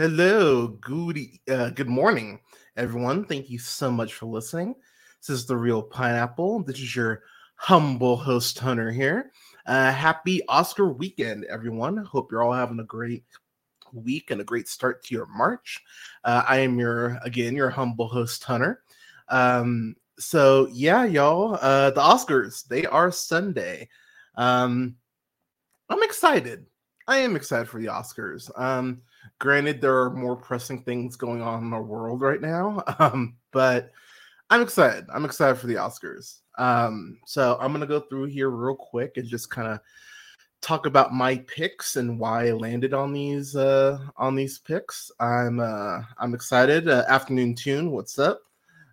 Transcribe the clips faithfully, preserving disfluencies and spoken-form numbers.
Hello, good e- uh, good morning, everyone. Thank you so much for listening. This is the Real Pineapple. This is your humble host Hunter here. Uh, happy Oscar weekend, everyone. Hope you're all having a great week and a great start to your March. Uh, I am your again your humble host Hunter. Um, so yeah, y'all, uh, the Oscars they are Sunday. Um, I'm excited. I am excited for the Oscars. Um, granted, there are more pressing things going on in our world right now, um, but I'm excited. I'm excited for the Oscars. Um, so I'm gonna go through here real quick and just kind of talk about my picks and why I landed on these uh, on these picks. I'm uh, I'm excited. Uh, afternoon Tune, what's up?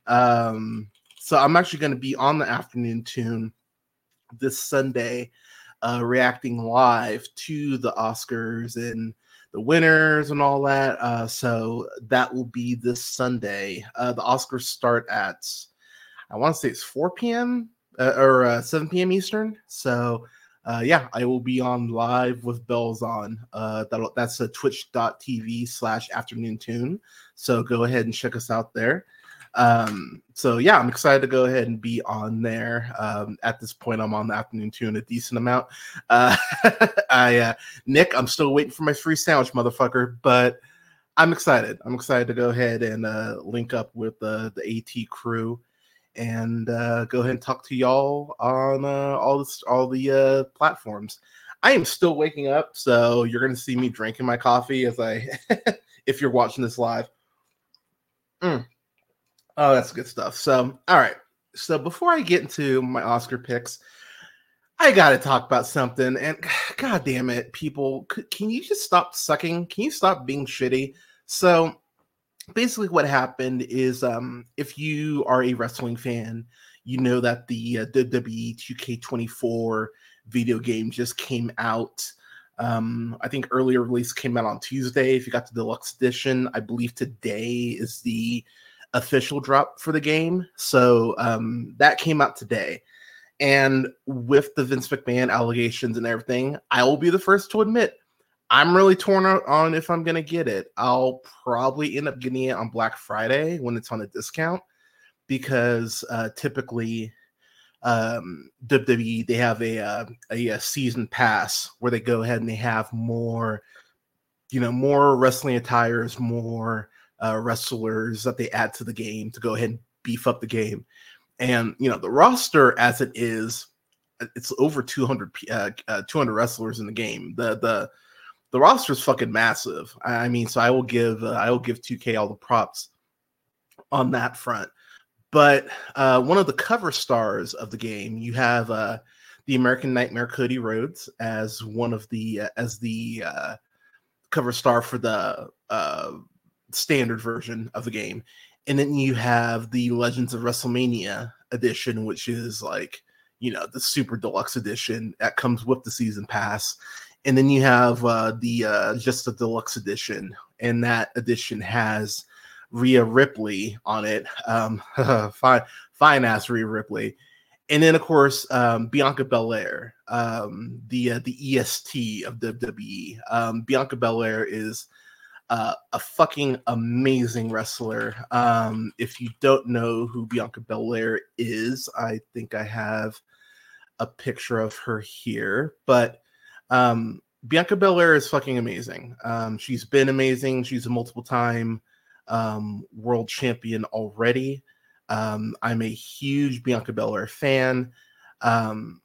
Um, so I'm actually going to be on the Afternoon Tune this Sunday, uh, reacting live to the Oscars and the winners and all that. Uh, so that will be this Sunday. Uh, the Oscars start at, I want to say it's four p.m. Uh, or uh, seven p.m. Eastern. So uh, yeah, I will be on live with bells on. Uh, that'll, that's a twitch.tv slash afternoon tune. So go ahead and check us out there. Um, so yeah, I'm excited to go ahead and be on there. Um, at this point, I'm on the afternoon tune a decent amount. Uh, I, uh, Nick, I'm still waiting for my free sandwich, motherfucker, but I'm excited. I'm excited to go ahead and uh, link up with uh, the AT crew and uh, go ahead and talk to y'all on uh, all this, all the uh, platforms. I am still waking up, so you're going to see me drinking my coffee as I, if you're watching this live. Mm. Oh, that's good stuff. So, all right. So before I get into my Oscar picks, I got to talk about something. And God damn it, people, can you just stop sucking? Can you stop being shitty? So basically what happened is um, if you are a wrestling fan, you know that the uh, W W E two K twenty-four video game just came out. Um, I think earlier release came out on Tuesday. If you got the deluxe edition, I believe today is the official drop for the game. So um, that came out today. And with the Vince McMahon allegations and everything, I will be the first to admit I'm really torn on if I'm going to get it. I'll probably end up getting it on Black Friday when it's on a discount because uh, typically um, W W E, they have a, uh, a, a season pass where they go ahead and they have more, you know, more wrestling attires, more uh, wrestlers that they add to the game to go ahead and beef up the game. And, you know, the roster as it is, it's over two hundred, uh, uh, two hundred wrestlers in the game. The, the, the roster is fucking massive. I mean, so I will give, uh, I will give two K all the props on that front. But uh, one of the cover stars of the game, you have uh, the American Nightmare Cody Rhodes as one of the, uh, as the uh, cover star for the uh, standard version of the game. And then you have the Legends of WrestleMania edition, which is like, you know, the super deluxe edition that comes with the season pass. And then you have uh, the uh, just the deluxe edition, and that edition has Rhea Ripley on it. Um, fine, fine ass Rhea Ripley. And then, of course, um, Bianca Belair, um, the uh, the E S T of W W E. Um, Bianca Belair is uh, a fucking amazing wrestler. Um, if you don't know who Bianca Belair is, I think I have a picture of her here. But um, Bianca Belair is fucking amazing. Um, she's been amazing. She's a multiple time um, world champion already. Um, I'm a huge Bianca Belair fan. Um,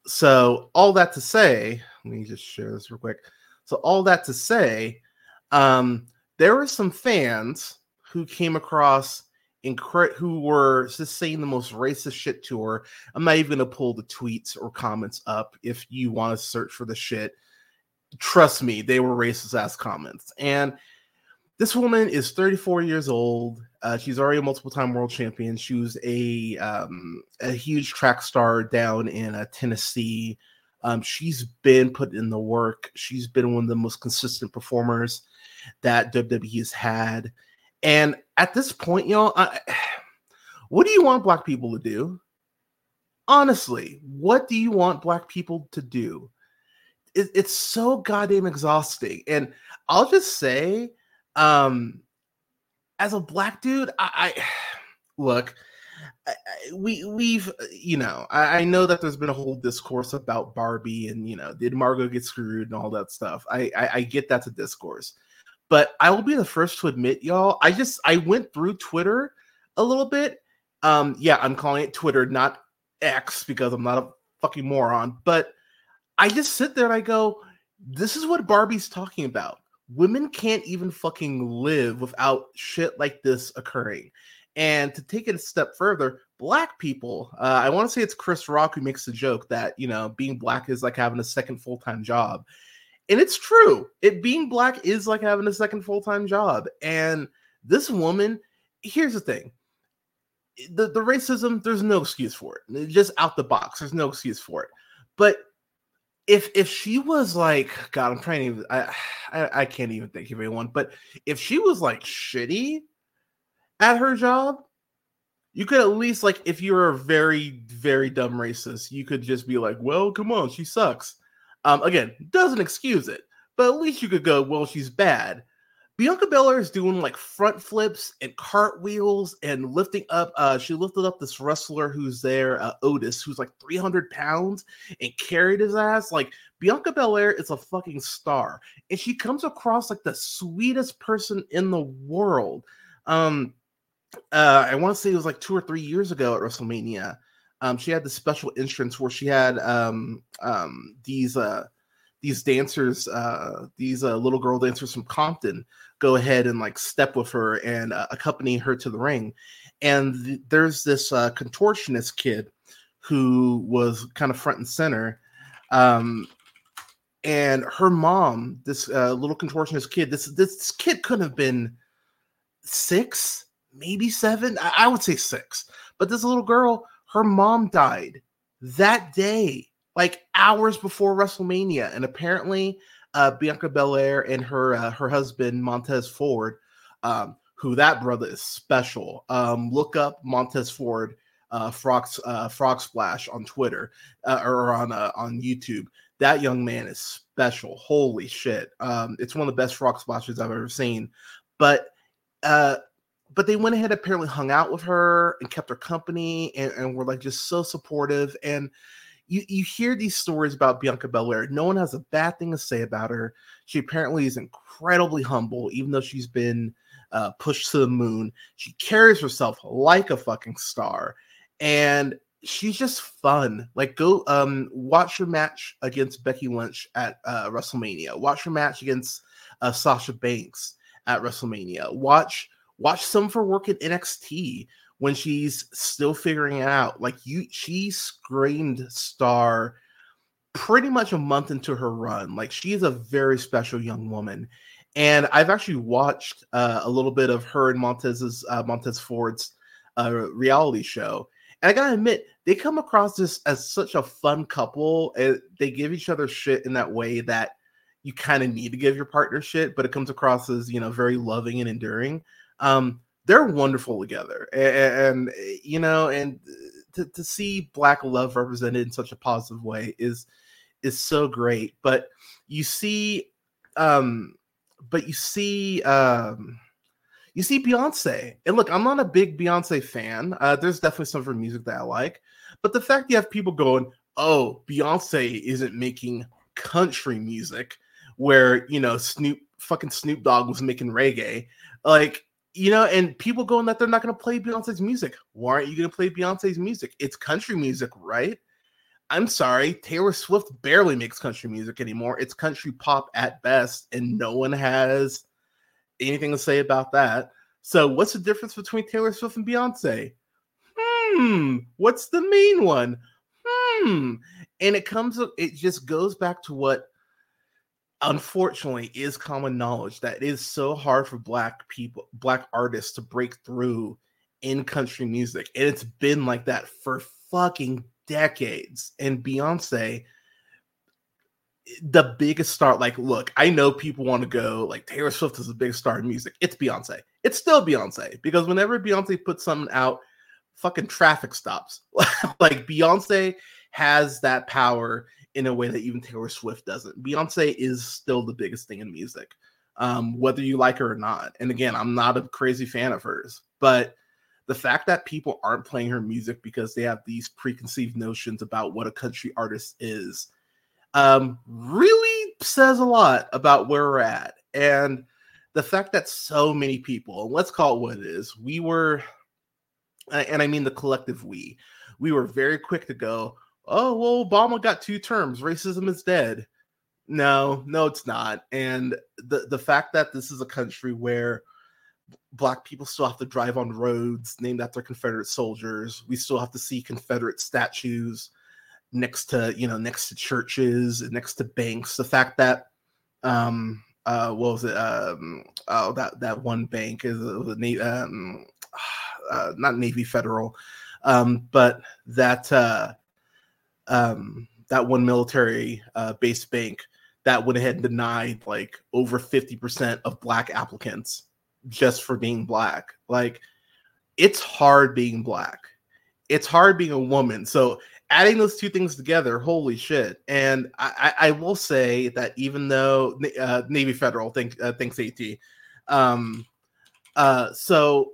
so all that to say, let me just share this real quick. So all that to say, um, there were some fans who came across incre- who were just saying the most racist shit to her. I'm not even going to pull the tweets or comments up. If you want to search for the shit, trust me, they were racist ass comments. And this woman is thirty-four years old. Uh, she's already a multiple time world champion. She was a um, a huge track star down in uh, Tennessee. Um, she's been put in the work. She's been one of the most consistent performers that W W E has had. And at this point, y'all, I, what do you want black people to do? Honestly, what do you want black people to do? It, it's so goddamn exhausting. And I'll just say, Um, as a black dude, I, I look. I, I, we we've you know I, I know that there's been a whole discourse about Barbie and you know did Margot get screwed and all that stuff. I I, I get that's a discourse, but I will be the first to admit, y'all. I just I went through Twitter a little bit. Um, yeah, I'm calling it Twitter, not X, because I'm not a fucking moron. But I just sit there and I go, this is what Barbie's talking about. Women can't even fucking live without shit like this occurring. And to take it a step further, black people, uh, I want to say it's Chris Rock who makes the joke that, you know, being black is like having a second full-time job. And it's true. It being black is like having a second full-time job. And this woman, here's the thing. The, the racism, there's no excuse for it. It's just out the box. There's no excuse for it. But if if she was like, God, I'm trying to even, I, I, I can't even think of anyone. But if she was like shitty at her job, you could at least, like, if you're a very, very dumb racist, you could just be like, well, come on, she sucks. Um, again, doesn't excuse it, but at least you could go, well, she's bad. Bianca Belair is doing like front flips and cartwheels and lifting up. Uh, she lifted up this wrestler who's there, uh, Otis, who's like three hundred pounds and carried his ass. Like, Bianca Belair is a fucking star, and she comes across like the sweetest person in the world. Um, uh, I want to say it was like two or three years ago at WrestleMania. Um, she had the special entrance where she had um, um, these uh, these dancers, uh, these uh, little girl dancers from Compton, go ahead and like step with her and uh, accompany her to the ring. And th- there's this uh, contortionist kid who was kind of front and center. Um, and her mom, this uh, little contortionist kid, this this kid couldn't have been six, maybe seven. I, I would say six. But this little girl, her mom died that day, like hours before WrestleMania. And apparently uh, Bianca Belair and her uh, her husband, Montez Ford, um, who that brother is special. Um, look up Montez Ford, uh, Frog, uh, Frog Splash on Twitter uh, or on uh, on YouTube. That young man is special. Holy shit. Um, it's one of the best Frog Splashes I've ever seen. But uh, but they went ahead and apparently hung out with her and kept her company and, and were like just so supportive. And you, you hear these stories about Bianca Belair. No one has a bad thing to say about her. She apparently is incredibly humble, even though she's been uh, pushed to the moon. She carries herself like a fucking star. And she's just fun. Like, go um, watch her match against Becky Lynch at uh, WrestleMania. Watch her match against uh, Sasha Banks at WrestleMania. Watch watch some of her work in N X T when she's still figuring it out. Like, you, she screamed star pretty much a month into her run. Like, she is a very special young woman. And I've actually watched uh, a little bit of her and Montez's uh, Montez Ford's uh, reality show. And I gotta admit, they come across this as such a fun couple. And they give each other shit in that way that you kind of need to give your partner shit, but it comes across as, you know, very loving and enduring. Um, they're wonderful together, and, and you know, and to, to see Black love represented in such a positive way is is so great. But you see, um, but you see, um, you see Beyonce, and look, I'm not a big Beyonce fan. Uh, there's definitely some of her music that I like, but the fact you have people going, "Oh, Beyonce isn't making country music," where, you know, Snoop fucking Snoop Dogg was making reggae, like. You know, and people going that they're not going to play Beyonce's music. Why aren't you going to play Beyonce's music? It's country music, right? I'm sorry. Taylor Swift barely makes country music anymore. It's country pop at best, and no one has anything to say about that. So what's the difference between Taylor Swift and Beyonce? Hmm. What's the main one? Hmm. And it comes, it just goes back to what unfortunately is common knowledge, that it is so hard for black people, black artists to break through in country music. And it's been like that for fucking decades. And Beyonce, the biggest star, like, look, I know people want to go like Taylor Swift is the biggest star in music. It's Beyonce. It's still Beyonce, because whenever Beyonce puts something out, fucking traffic stops. Like, Beyonce has that power in a way that even Taylor Swift doesn't. Beyonce is still the biggest thing in music. um, whether you like her or not. And again, I'm not a crazy fan of hers, but the fact that people aren't playing her music because they have these preconceived notions about what a country artist is um, really says a lot about where we're at. And the fact that so many people, and let's call it what it is, we were, and I mean the collective we, we were very quick to go, oh, well, Obama got two terms. Racism is dead. No, no, it's not. And the, the fact that this is a country where Black people still have to drive on roads named after Confederate soldiers. We still have to see Confederate statues next to, you know, next to churches, next to banks. The fact that, um, uh, what was it? Um, oh, that, that one bank is the um, uh, not Navy Federal, um, but that uh, um, that one military uh, based bank that went ahead and denied like over fifty percent of Black applicants just for being Black. Like, it's hard being Black. It's hard being a woman. So adding those two things together, holy shit. And I, I, I will say that even though uh, Navy Federal, think, uh, thanks AT. Um, uh, so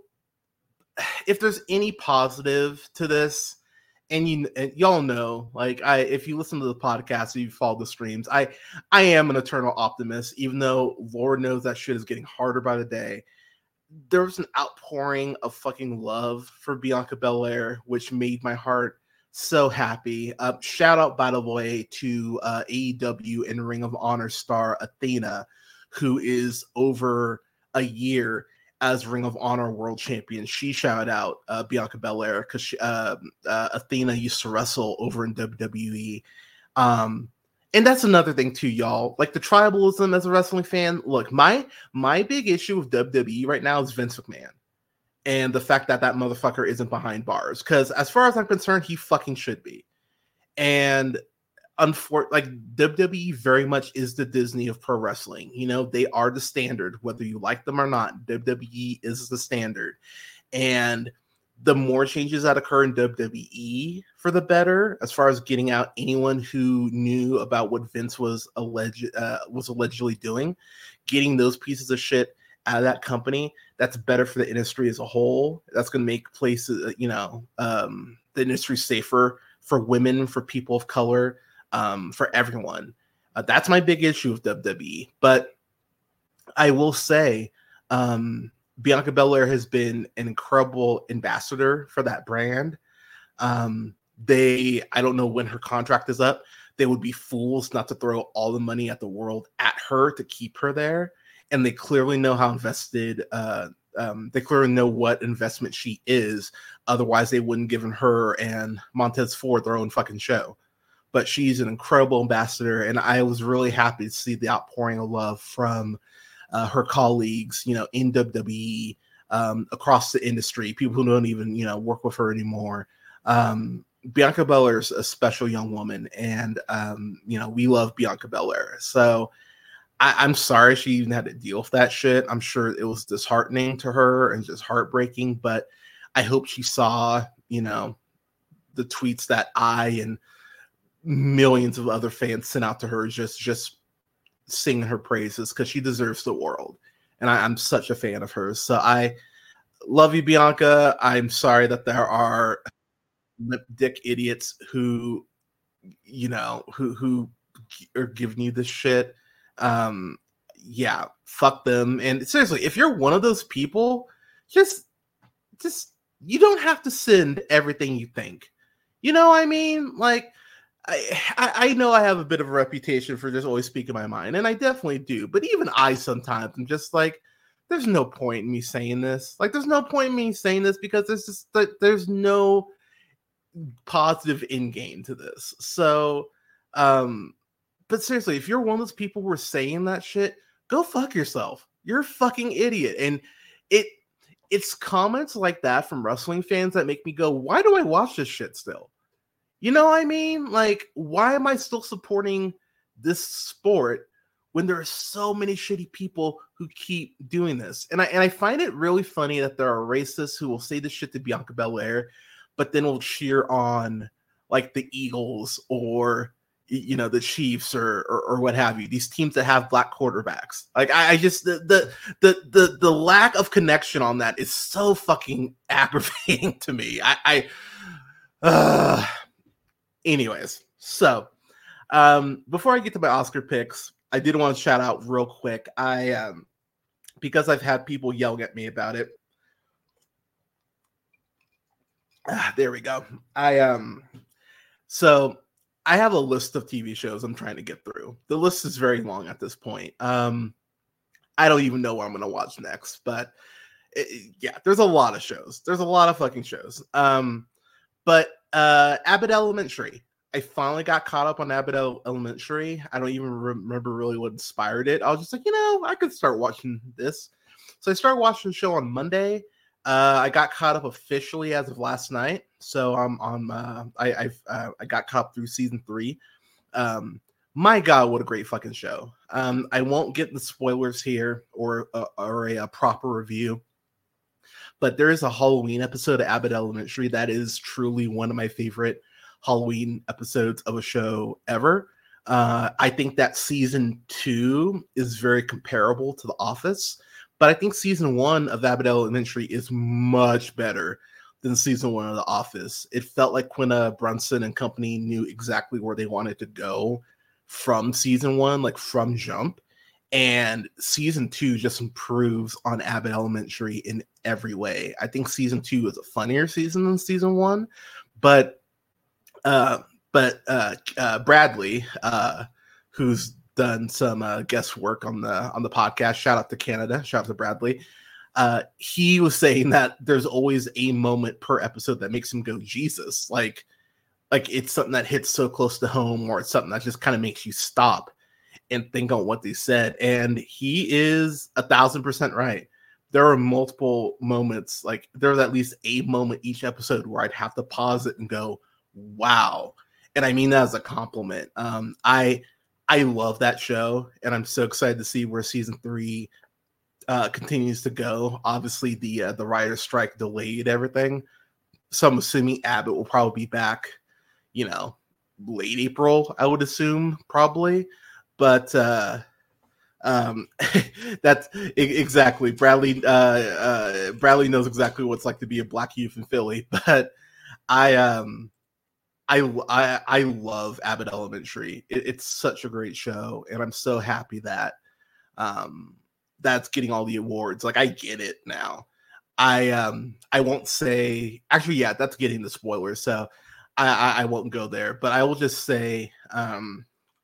if there's any positive to this, and you and y'all know, like I, if you listen to the podcast, or you follow the streams, I, I am an eternal optimist, even though Lord knows that shit is getting harder by the day. There was an outpouring of fucking love for Bianca Belair, which made my heart so happy. Uh, shout out, by the way, to uh, A E W and Ring of Honor star Athena, who is over a year as Ring of Honor World Champion. She shouted out uh, Bianca Belair because uh, uh, Athena used to wrestle over in W W E. Um, and that's another thing too, y'all. Like the tribalism as a wrestling fan. Look, my my big issue with W W E right now is Vince McMahon. And the fact that that motherfucker isn't behind bars. Because as far as I'm concerned, he fucking should be. And unfor- like W W E very much is the Disney of pro wrestling. You know, they are the standard. Whether you like them or not, W W E is the standard. And the more changes that occur in W W E, for the better, as far as getting out anyone who knew about what Vince was alleged uh, was allegedly doing, getting those pieces of shit out of that company, that's better for the industry as a whole. That's going to make places, you know, um, the industry safer for women, for people of color, um, for everyone. Uh, that's my big issue with W W E. But I will say, um, Bianca Belair has been an incredible ambassador for that brand. Um, they, I don't know when her contract is up. They would be fools not to throw all the money at the world at her to keep her there. And they clearly know how invested, uh, um, they clearly know what investment she is. Otherwise, they wouldn't given her and Montez Ford their own fucking show. But she's an incredible ambassador. And I was really happy to see the outpouring of love from Uh, her colleagues, you know, in W W E, um, across the industry, people who don't even, you know, work with her anymore. Um, Bianca Belair is a special young woman, and um, you know, we love Bianca Belair. So I, I'm sorry she even had to deal with that shit. I'm sure it was disheartening to her and just heartbreaking. But I hope she saw, you know, the tweets that I and millions of other fans sent out to her, just just. sing her praises, because she deserves the world, and I, I'm such a fan of hers. So I love you, Bianca. I'm sorry that there are lip dick idiots who, you know, who who are giving you this shit. Um, yeah, fuck them. And seriously, if you're one of those people, just just you don't have to send everything you think. You know what I mean? Like, I, I know I have a bit of a reputation for just always speaking my mind, and I definitely do. But even I sometimes am just like, there's no point in me saying this. Like, there's no point in me saying this because there's just like, there's no positive in game to this. So, um, but seriously, if you're one of those people who are saying that shit, go fuck yourself. You're a fucking idiot. And it it's comments like that from wrestling fans that make me go, why do I watch this shit still? You know what I mean? Like, why am I still supporting this sport when there are so many shitty people who keep doing this? And I and I find it really funny that there are racists who will say this shit to Bianca Belair, but then will cheer on like the Eagles or, you know, the Chiefs or, or or what have you, these teams that have black quarterbacks. Like I, I just the, the the the the lack of connection on that is so fucking aggravating to me. I, I uh, anyways, so um, before I get to my Oscar picks, I did want to shout out real quick. I um, because I've had people yelling at me about it. Ah, there we go. I um, so. I have a list of T V shows I'm trying to get through. The list is very long at this point. Um, I don't even know what I'm going to watch next, but it, yeah, there's a lot of shows. There's a lot of fucking shows. Um, but uh, Abbott Elementary. I finally got caught up on Abbott Elementary. I don't even remember really what inspired it. I was just like, you know, I could start watching this. So I started watching the show on Monday. Uh, I got caught up officially as of last night, so I'm on. Uh, I I've, uh, I got caught up through season three. Um, my God, what a great fucking show! Um, I won't get the spoilers here or uh, or a, a proper review, but there is a Halloween episode of Abbott Elementary that is truly one of my favorite Halloween episodes of a show ever. Uh, I think that season two is very comparable to The Office. But I think season one of Abbott Elementary is much better than season one of The Office. It felt like Quinta Brunson and company knew exactly where they wanted to go from season one, like from jump. And season two just improves on Abbott Elementary in every way. I think season two is a funnier season than season one. But uh, but uh, uh, Bradley, uh, who's done some uh, guest work on the on the podcast. Shout out to Canada. Shout out to Bradley. Uh, he was saying that there's always a moment per episode that makes him go Jesus. Like, like it's something that hits so close to home, or it's something that just kind of makes you stop and think on what they said. And he is a thousand percent right. There are multiple moments, like there's at least a moment each episode where I'd have to pause it and go, "Wow!" And I mean that as a compliment. Um, I. I love that show, and I'm so excited to see where season three uh, continues to go. Obviously, the uh, the writer's strike delayed everything, so I'm assuming Abbott will probably be back, you know, late April. I would assume probably, but uh, um, that's exactly Bradley. Uh, uh, Bradley knows exactly what it's like to be a black youth in Philly, but I um. I, I I love Abbott Elementary. It, it's such a great show, and I'm so happy that um, that's getting all the awards. Like I get it now. I um I won't say actually yeah that's getting the spoilers, so I, I I won't go there. But I will just say um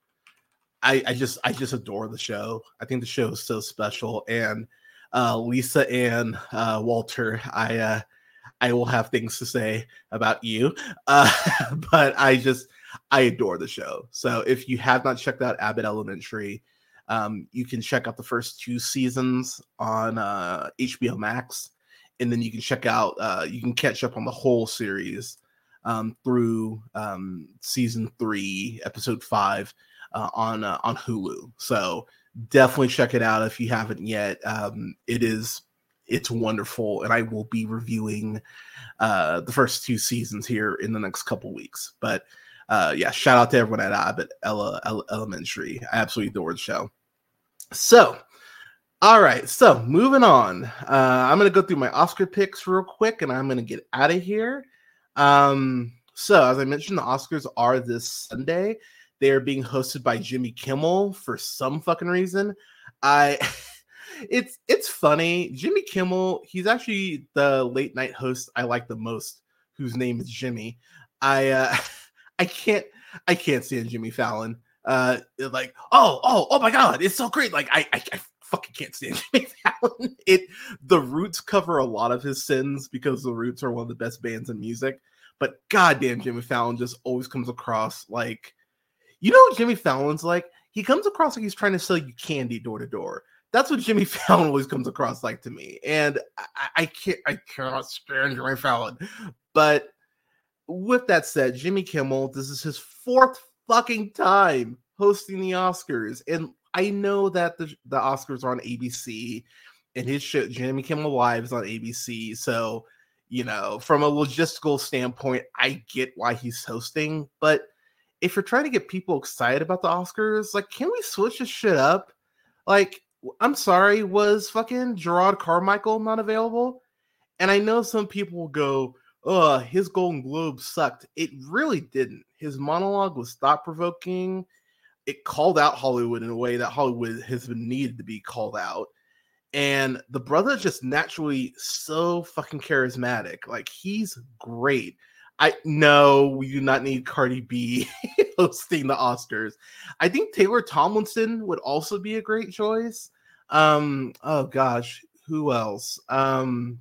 I I just I just adore the show. I think the show is so special, and uh, Lisa and uh, Walter, I. Uh, I will have things to say about you, uh, but I just, I adore the show. So if you have not checked out Abbott Elementary, um, you can check out the first two seasons on uh, H B O Max, and then you can check out, uh, you can catch up on the whole series um, through um, season three, episode five uh, on uh, on Hulu. So definitely check it out if you haven't yet. Um, it is It's wonderful, and I will be reviewing uh, the first two seasons here in the next couple weeks. But uh, yeah, shout out to everyone at Abbott Ele- Ele- Elementary. I absolutely adore the show. So, all right, so moving on. Uh, I'm going to go through my Oscar picks real quick, and I'm going to get out of here. Um, so, as I mentioned, the Oscars are this Sunday. They are being hosted by Jimmy Kimmel for some fucking reason. I... It's it's funny. Jimmy Kimmel, he's actually the late night host I like the most, whose name is Jimmy. I uh, I can't I can't stand Jimmy Fallon. Uh, like oh oh oh my god, it's so great. Like I I, I fucking can't stand Jimmy Fallon. It the Roots cover a lot of his sins because the Roots are one of the best bands in music. But goddamn, Jimmy Fallon just always comes across like, you know what Jimmy Fallon's like? He comes across like he's trying to sell you candy door to door. That's what Jimmy Fallon always comes across like to me, and I, I can't, I cannot stand Jimmy Fallon. But with that said, Jimmy Kimmel, this is his fourth fucking time hosting the Oscars, and I know that the, the Oscars are on A B C, and his show Jimmy Kimmel Live is on A B C. So, you know, from a logistical standpoint, I get why he's hosting, but if you're trying to get people excited about the Oscars, like, can we switch this shit up? Like, I'm sorry, was fucking Gerard Carmichael not available? And I know some people will go, oh, his Golden Globe sucked. It really didn't. His monologue was thought-provoking. It called out Hollywood in a way that Hollywood has been needed to be called out. And the brother just naturally so fucking charismatic. Like, he's great. I no, we do not need Cardi B hosting the Oscars. I think Taylor Tomlinson would also be a great choice. Um, oh gosh, who else? Um,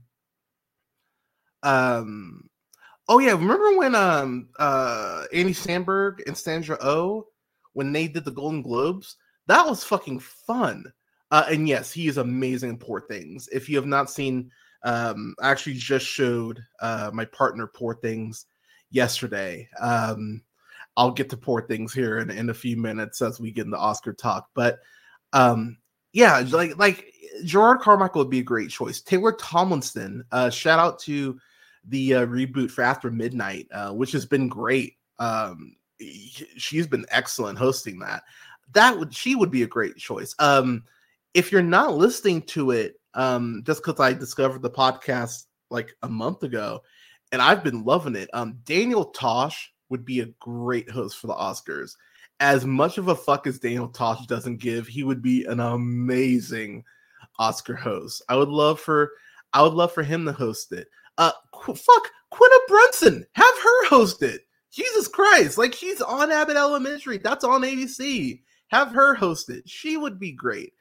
um, oh yeah, remember when um uh Andy Samberg and Sandra Oh, when they did the Golden Globes? That was fucking fun. Uh, and yes, he is amazing in Poor Things. If you have not seen, um, I actually just showed uh, my partner Poor Things yesterday. Um, I'll get to Poor Things here in, in a few minutes as we get into Oscar talk. But um, yeah, like like Gerard Carmichael would be a great choice. Taylor Tomlinson, uh, shout out to the uh, reboot for After Midnight, uh, which has been great. Um, she's been excellent hosting that. That would she would be a great choice. Um, if you're not listening to it, um, just because I discovered the podcast like a month ago, and I've been loving it, um, Daniel Tosh would be a great host for the Oscars. As much of a fuck as Daniel Tosh doesn't give, he would be an amazing Oscar host. I would love for I would love for him to host it. Uh, qu- fuck Quinta Brunson, have her host it. Jesus Christ, like she's on Abbott Elementary, that's on A B C. Have her host it. She would be great.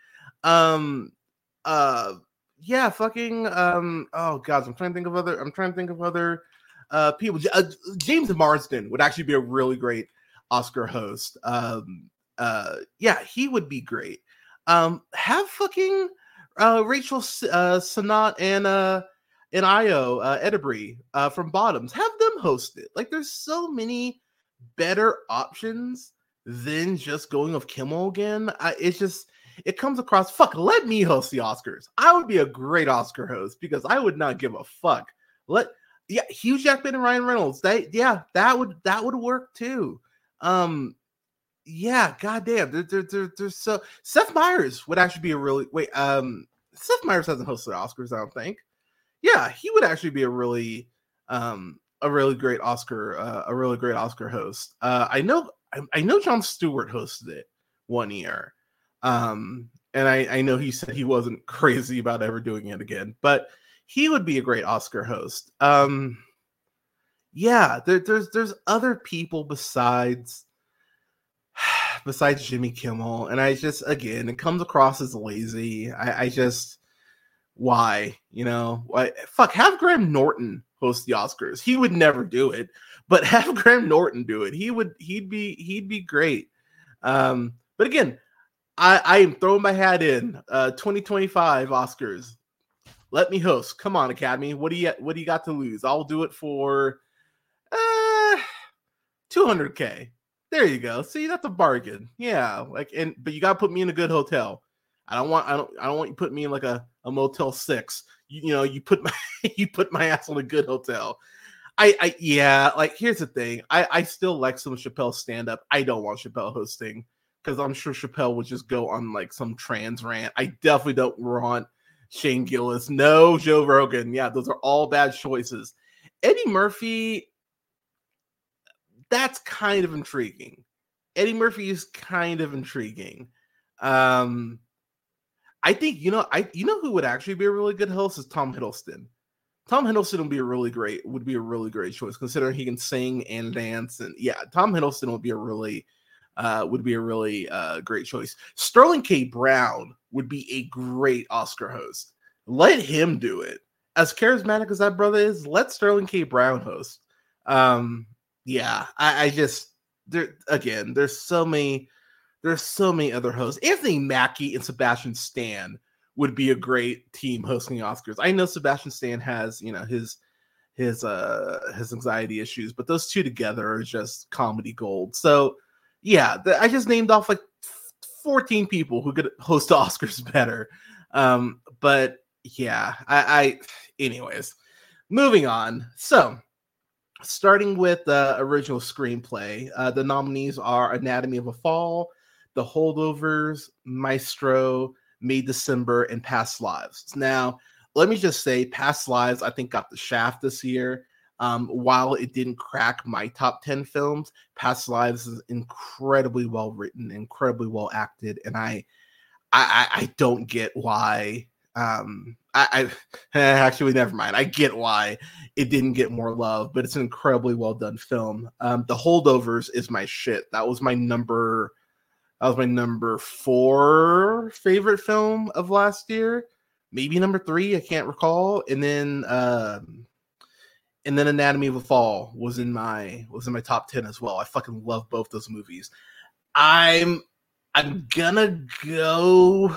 Um, uh, yeah, fucking. Um, oh god, I'm trying to think of other. I'm trying to think of other uh people. Uh, James Marsden would actually be a really great Oscar host. Um, uh, yeah, he would be great. Um, have fucking uh Rachel uh Sennott and uh and Io uh Edebri uh from Bottoms. Have them host it. Like, there's so many better options than just going with Kimmel again. I, it's just. It comes across, fuck, let me host the Oscars. I would be a great Oscar host because I would not give a fuck. Let yeah, Hugh Jackman and Ryan Reynolds. They yeah, that would that would work too. Um, yeah, goddamn, there, there, there, there's so Seth Meyers would actually be a really wait. Um, Seth Meyers hasn't hosted the Oscars, I don't think. Yeah, he would actually be a really um a really great Oscar uh, a really great Oscar host. Uh, I know I, I know Jon Stewart hosted it one year. Um, and I, I know he said he wasn't crazy about ever doing it again, but he would be a great Oscar host. Um, yeah, there, there's there's other people besides besides Jimmy Kimmel, and I just again it comes across as lazy. I, I just why you know why fuck have Graham Norton host the Oscars. He would never do it, but have Graham Norton do it. He would he'd be he'd be great. Um, but again. I, I am throwing my hat in. Uh, twenty twenty-five Oscars. Let me host. Come on, Academy. What do you What do you got to lose? I'll do it for uh, two hundred K. There you go. See, that's a bargain. Yeah, like and but you got to put me in a good hotel. I don't want I don't I don't want you put me in like a, a Motel Six. You, you know, you put my you put my ass on a good hotel. I, I yeah. Like here's the thing. I I still like some Chappelle stand up. I don't want Chappelle hosting. Because I'm sure Chappelle would just go on like some trans rant. I definitely don't want Shane Gillis. No, Joe Rogan. Yeah, those are all bad choices. Eddie Murphy, that's kind of intriguing. Eddie Murphy is kind of intriguing. Um, I think, you know, I you know who would actually be a really good host is Tom Hiddleston. Tom Hiddleston would be a really great, would be a really great choice, considering he can sing and dance. And yeah, Tom Hiddleston would be a really Uh, would be a really uh, great choice. Sterling K. Brown would be a great Oscar host. Let him do it. As charismatic as that brother is, let Sterling K. Brown host. Um, yeah, I, I just there again. There's so many. There's so many other hosts. Anthony Mackie and Sebastian Stan would be a great team hosting the Oscars. I know Sebastian Stan has you know his his uh his anxiety issues, but those two together are just comedy gold. So. Yeah, the, I just named off like fourteen people who could host the Oscars better. Um, but yeah, I, I, anyways, moving on. So starting with uh, original screenplay, uh, the nominees are Anatomy of a Fall, The Holdovers, Maestro, May December, and Past Lives. Now, let me just say, Past Lives, I think, got the shaft this year. Um, while it didn't crack my top ten films, Past Lives is incredibly well written, incredibly well acted, and I, I, I don't get why. Um, I, I actually never mind. I get why it didn't get more love, but it's an incredibly well done film. Um, The Holdovers is my shit. That was my number. That was my number four favorite film of last year. Maybe number three. I can't recall. And then, um, and then Anatomy of a Fall was in my was in my top ten as well. I fucking love both those movies. I'm I'm gonna go.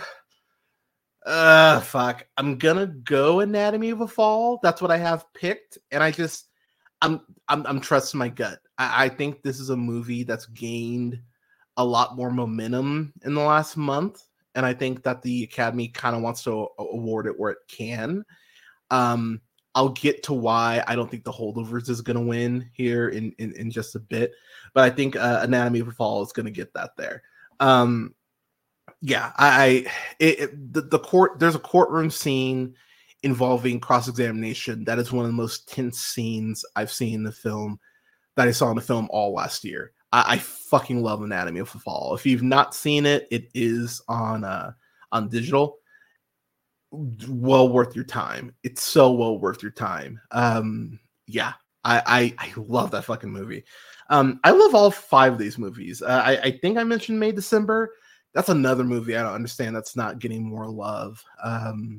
Uh, fuck. I'm gonna go Anatomy of a Fall. That's what I have picked, and I just, I'm, I'm, I'm trusting my gut. I, I think this is a movie that's gained a lot more momentum in the last month, and I think that the Academy kind of wants to award it where it can. Um, I'll get to why I don't think The Holdovers is gonna win here in in, in just a bit, but I think uh, Anatomy of a Fall is gonna get that there. Um. Yeah, I, it, it, the, the court, there's a courtroom scene involving cross-examination that is one of the most tense scenes I've seen in the film, that I saw in the film all last year. I, I fucking love Anatomy of a Fall. If you've not seen it, it is on uh, on digital. Well worth your time. It's so well worth your time. Um, yeah, I, I I love that fucking movie. Um, I love all five of these movies. Uh, I, I think I mentioned May December. That's another movie I don't understand that's not getting more love. Um,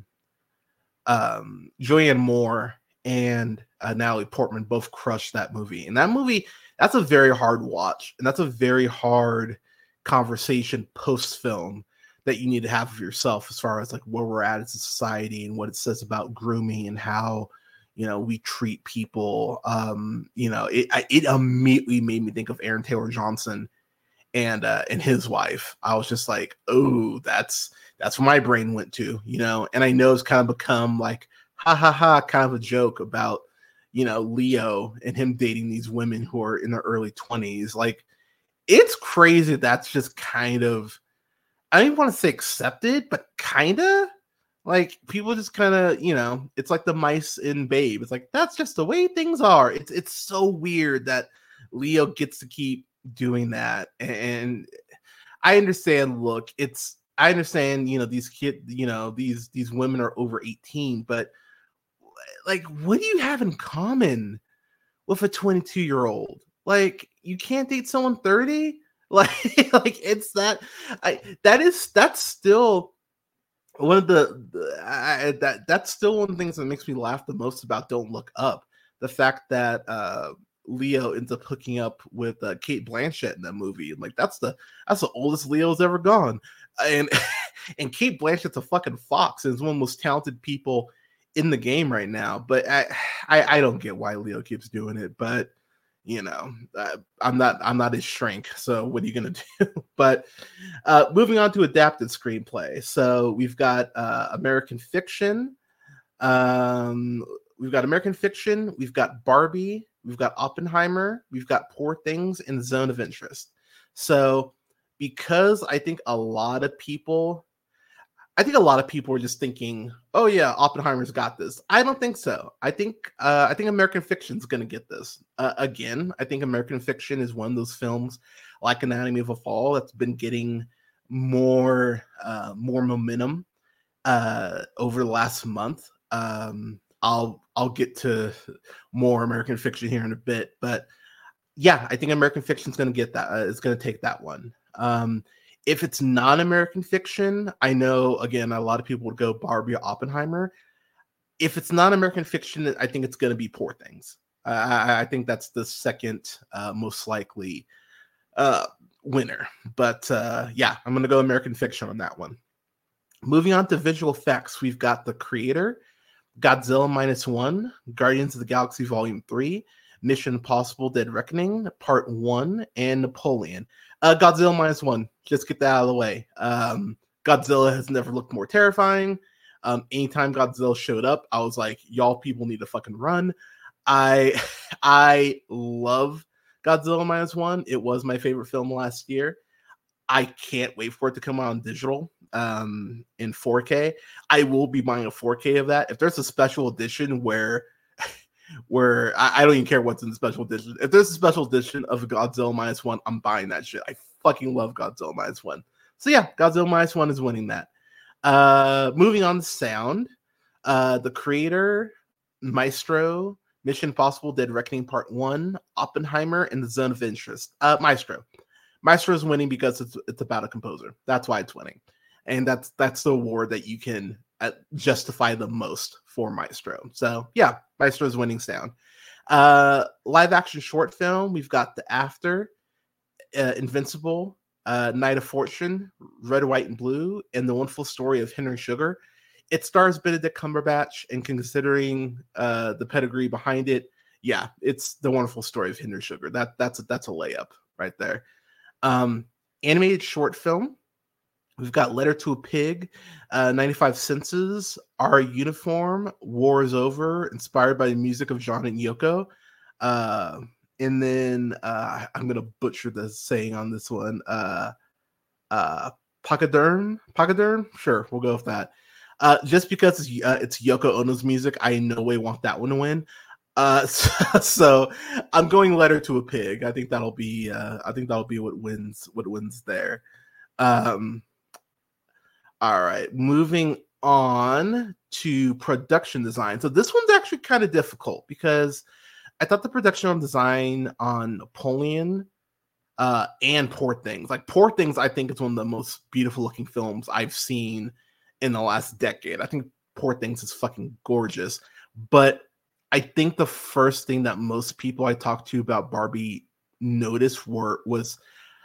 um, Julianne Moore and uh, Natalie Portman both crushed that movie. And that movie, that's a very hard watch. And that's a very hard conversation post-film that you need to have of yourself as far as like where we're at as a society and what it says about grooming and how, you know, we treat people. Um, you know, it, it immediately made me think of Aaron Taylor Johnson and uh, and his wife. I was just like, oh, that's that's where my brain went to, you know. And I know it's kind of become like, ha ha ha, kind of a joke about, you know, Leo and him dating these women who are in their early twenties. Like, it's crazy. That's just kind of, I don't even want to say accepted, but kind of like people just kind of, you know, it's like the mice in Babe. It's like, that's just the way things are. It's it's so weird that Leo gets to keep doing that. And I understand, look, it's I understand, you know, these kids, you know, these these women are over eighteen, but like, what do you have in common with a twenty-two year old? Like, you can't date someone thirty. Like, like it's that I that is that's still one of the, the I, that that's still one of the things that makes me laugh the most about Don't Look Up. The fact that uh Leo ends up hooking up with uh, Kate Blanchett in that movie. Like, that's the that's the oldest Leo's ever gone. And and Kate Blanchett's a fucking fox and is one of the most talented people in the game right now. But I I, I don't get why Leo keeps doing it. But you know, uh, I'm not I'm not his shrink. So what are you gonna do? But uh, moving on to adapted screenplay. So we've got uh, American Fiction. Um, we've got American Fiction. We've got Barbie. We've got Oppenheimer, we've got Poor Things, and Zone of Interest. So because I think a lot of people, I think a lot of people are just thinking, oh yeah, Oppenheimer's got this. I don't think so. I think uh, I think American Fiction's going to get this. Uh, again, I think American Fiction is one of those films like Anatomy of a Fall that's been getting more uh, more momentum uh, over the last month. Um, I'll I'll get to more American Fiction here in a bit, but yeah, I think American Fiction is going to get that. Uh, it's going to take that one. Um, if it's non-American Fiction, I know again a lot of people would go Barbie or Oppenheimer. If it's non-American Fiction, I think it's going to be Poor Things. Uh, I, I think that's the second uh, most likely uh, winner. But uh, yeah, I'm going to go American Fiction on that one. Moving on to visual effects, we've got The Creator, Godzilla Minus One, Guardians of the Galaxy Volume three, Mission Impossible Dead Reckoning, Part one, and Napoleon. Uh, Godzilla Minus One, just get that out of the way. Um, Godzilla has never looked more terrifying. Um, anytime Godzilla showed up, I was like, y'all people need to fucking run. I I love Godzilla Minus One. It was my favorite film last year. I can't wait for it to come out on digital um, in four K. I will be buying a four K of that. If there's a special edition where where I, I don't even care what's in the special edition. If there's a special edition of Godzilla Minus One, I'm buying that shit. I fucking love Godzilla Minus One. So yeah, Godzilla Minus One is winning that. Uh, moving on to sound, uh, the creator, Maestro, Mission Impossible: Dead Reckoning Part One, Oppenheimer, and The Zone of Interest. Uh, Maestro. Maestro is winning because it's it's about a composer. That's why it's winning, and that's that's the award that you can uh, justify the most for Maestro. So yeah, Maestro is winning sound. Uh, live action short film. We've got The After, uh, Invincible, uh, Night of Fortune, Red, White, and Blue, and The Wonderful Story of Henry Sugar. It stars Benedict Cumberbatch, and considering uh, the pedigree behind it, yeah, it's The Wonderful Story of Henry Sugar. That that's a, that's a layup right there. Um, animated short film. We've got Letter to a Pig, uh, ninety-five Senses, Our Uniform, War is Over, inspired by the music of John and Yoko. Uh, and then uh, I'm going to butcher the saying on this one. Uh, uh, Pachyderm? Pachyderm? Sure, we'll go with that. Uh, just because it's, uh, it's Yoko Ono's music, I in no way want that one to win. Uh, so, so I'm going Letter to a Pig. I think that'll be. Uh, I think that'll be what wins. What wins there. Um, all right, moving on to production design. So this one's actually kind of difficult because I thought the production design on Napoleon uh, and Poor Things, like Poor Things, I think it's one of the most beautiful looking films I've seen in the last decade. I think Poor Things is fucking gorgeous, but I think the first thing that most people I talked to about Barbie noticed were was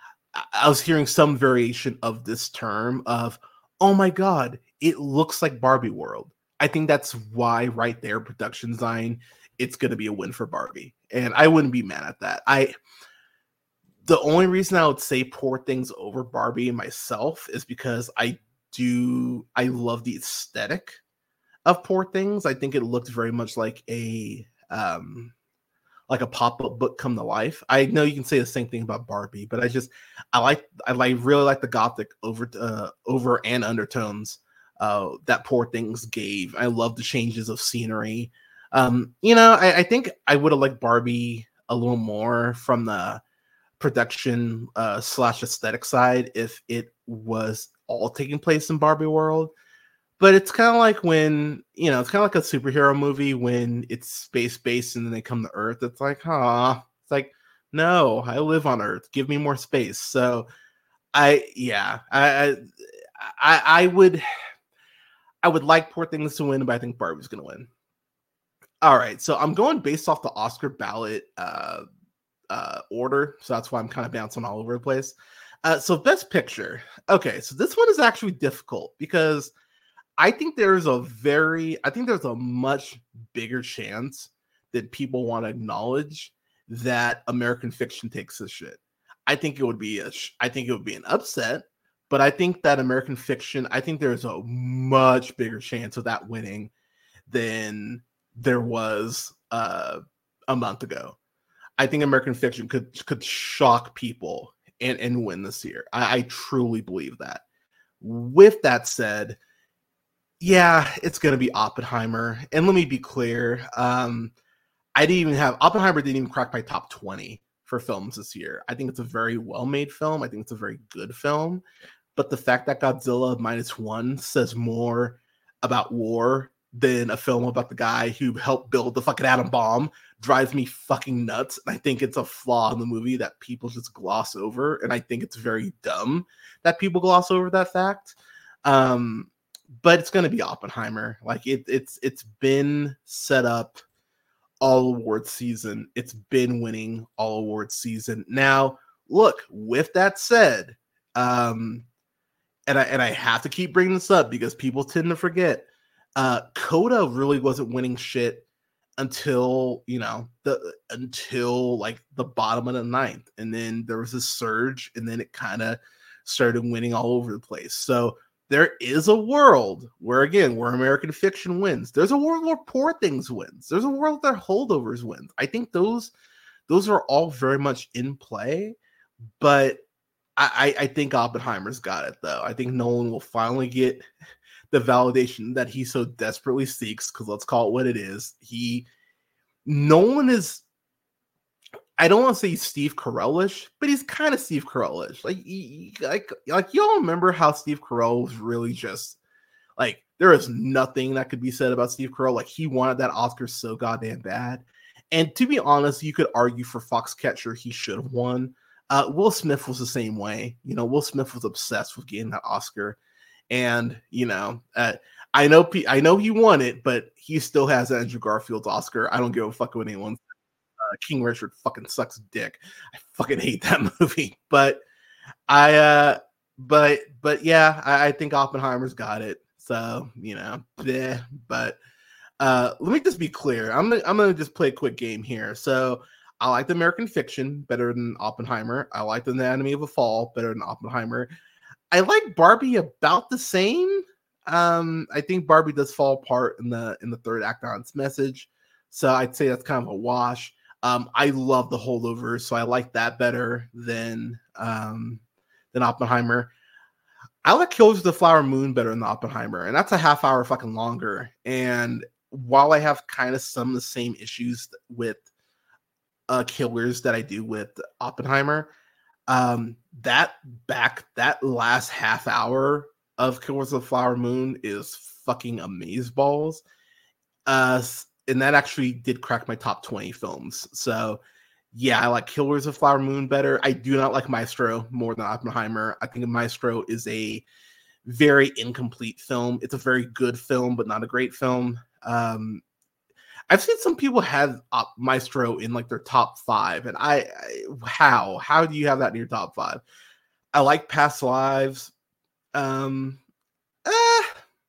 I was hearing some variation of this term of, oh my God, it looks like Barbie World. I think that's why right there, production design, it's going to be a win for Barbie. And I wouldn't be mad at that. I The only reason I would say Poor Things over Barbie and myself is because I do, I love the aesthetic of Poor Things. I think it looked very much like a um like a pop-up book come to life. I know you can say the same thing about Barbie, but I just I like I like really like the gothic over uh, over and undertones uh that Poor Things gave. I love the changes of scenery. Um, you know, I, I think I would have liked Barbie a little more from the production uh slash aesthetic side if it was all taking place in Barbie World. But it's kind of like when, you know, it's kind of like a superhero movie when it's space-based and then they come to Earth. It's like, huh. It's like, no, I live on Earth. Give me more space. So I, yeah, I, I, I would, I would like Poor Things to win, but I think Barbie's going to win. All right. So I'm going based off the Oscar ballot uh, uh, order. So that's why I'm kind of bouncing all over the place. Uh, so Best Picture. Okay. So this one is actually difficult because I think there's a very, I think there's a much bigger chance that people want to acknowledge that American Fiction takes this shit. I think it would be a, I think it would be an upset, but I think that American Fiction, I think there's a much bigger chance of that winning than there was uh, a month ago. I think American Fiction could could shock people and, and win this year. I, I truly believe that. With that said, yeah, it's going to be Oppenheimer. And let me be clear. Um, I didn't even have Oppenheimer didn't even crack my top twenty for films this year. I think it's a very well-made film. I think it's a very good film. But the fact that Godzilla Minus One says more about war than a film about the guy who helped build the fucking atom bomb drives me fucking nuts. And I think it's a flaw in the movie that people just gloss over. And I think it's very dumb that people gloss over that fact. Um, But it's going to be Oppenheimer. Like it, it's it's been set up all award season. It's been winning all award season. Now, look. With that said, um, and I and I have to keep bringing this up because people tend to forget. Uh, Coda really wasn't winning shit until you know the until like the bottom of the ninth, and then there was a surge, and then it kind of started winning all over the place. So there is a world where, again, where American Fiction wins. There's a world where Poor Things wins. There's a world where Holdovers wins. I think those those are all very much in play, but I, I think Oppenheimer's got it, though. I think Nolan will finally get the validation that he so desperately seeks, because let's call it what it is. He Nolan is, I don't want to say Steve Carell-ish, but he's kind of Steve Carell-ish. Like, he, like, like y'all remember how Steve Carell was really just like, there is nothing that could be said about Steve Carell. Like, he wanted that Oscar so goddamn bad. And to be honest, you could argue for Foxcatcher he should have won. Uh, Will Smith was the same way. You know, Will Smith was obsessed with getting that Oscar. And, you know, uh, I know P- I know he won it, but he still has Andrew Garfield's Oscar. I don't give a fuck what anyone says. Uh, King Richard fucking sucks dick. I fucking hate that movie. But I, uh, but, but yeah, I, I think Oppenheimer's got it. So, you know, bleh. But uh, let me just be clear. I'm gonna, I'm gonna just play a quick game here. So, I like the American Fiction better than Oppenheimer. I like the Anatomy of a Fall better than Oppenheimer. I like Barbie about the same. Um, I think Barbie does fall apart in the in the third act on its message, so I'd say that's kind of a wash. Um, I love The Holdovers, so I like that better than um, than Oppenheimer. I like Killers of the Flower Moon better than Oppenheimer, and that's a half hour fucking longer. And while I have kind of some of the same issues with Uh, Killers that I do with Oppenheimer, um, that back that last half hour of Killers of the Flower Moon is fucking amazeballs. Uh, and that actually did crack my top twenty films. So yeah, I like Killers of Flower Moon better. I do not like Maestro more than Oppenheimer. I think Maestro is a very incomplete film. It's a very good film, but not a great film. Um, I've seen some people have uh, Maestro in like their top five, and I, I how how do you have that in your top five? I like Past Lives. Um, eh,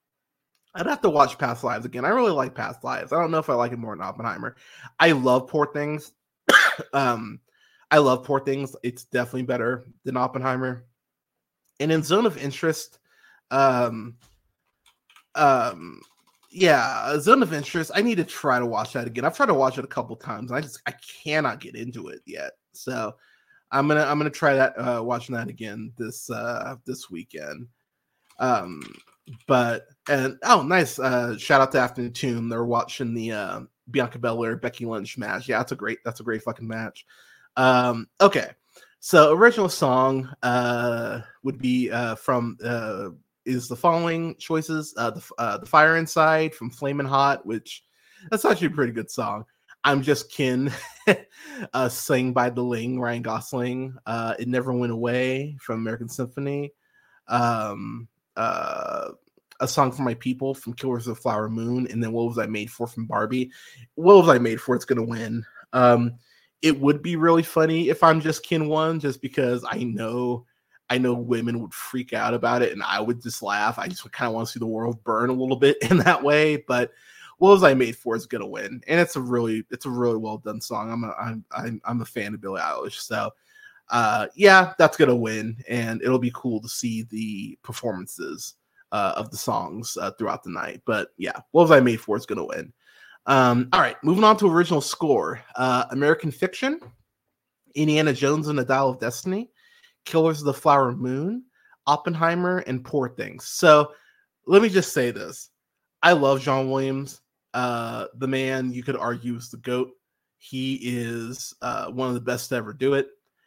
I'd have to watch Past Lives again. I really like Past Lives. I don't know if I like it more than Oppenheimer. I love Poor Things. um, I love Poor Things. It's definitely better than Oppenheimer. And in Zone of Interest, um, um. Yeah, Zone of Interest. I need to try to watch that again. I've tried to watch it a couple times. And I just I cannot get into it yet. So I'm gonna I'm gonna try that uh, watching that again this uh, this weekend. Um, but and oh, nice. Uh, shout out to Afternoon Tune. They're watching the uh, Bianca Belair Becky Lynch match. Yeah, that's a great that's a great fucking match. Um, okay, so original song uh, would be uh, from. Uh, is the following choices. Uh, the uh, the Fire Inside from Flamin' Hot, which that's actually a pretty good song. I'm Just Kin, uh, Sing by the Ling, Ryan Gosling. Uh, It Never Went Away from American Symphony. Um, uh, a Song for My People from Killers of the Flower Moon. And then What Was I Made For from Barbie. What Was I Made For? It's going to win. Um, it would be really funny if I'm Just Kin won, just because I know I know women would freak out about it, and I would just laugh. I just kind of want to see the world burn a little bit in that way. But What Was I Made For is gonna win, and it's a really, it's a really well done song. I'm a, I'm, I'm, I'm a fan of Billie Eilish, so uh, yeah, that's gonna win, and it'll be cool to see the performances uh, of the songs uh, throughout the night. But yeah, What Was I Made For is gonna win. Um, all right, moving on to original score: uh, American Fiction, Indiana Jones and the Dial of Destiny, Killers of the Flower Moon, Oppenheimer, and Poor Things. So let me just say this. I love John Williams. Uh, the man, you could argue, is the GOAT. He is uh, one of the best to ever do it.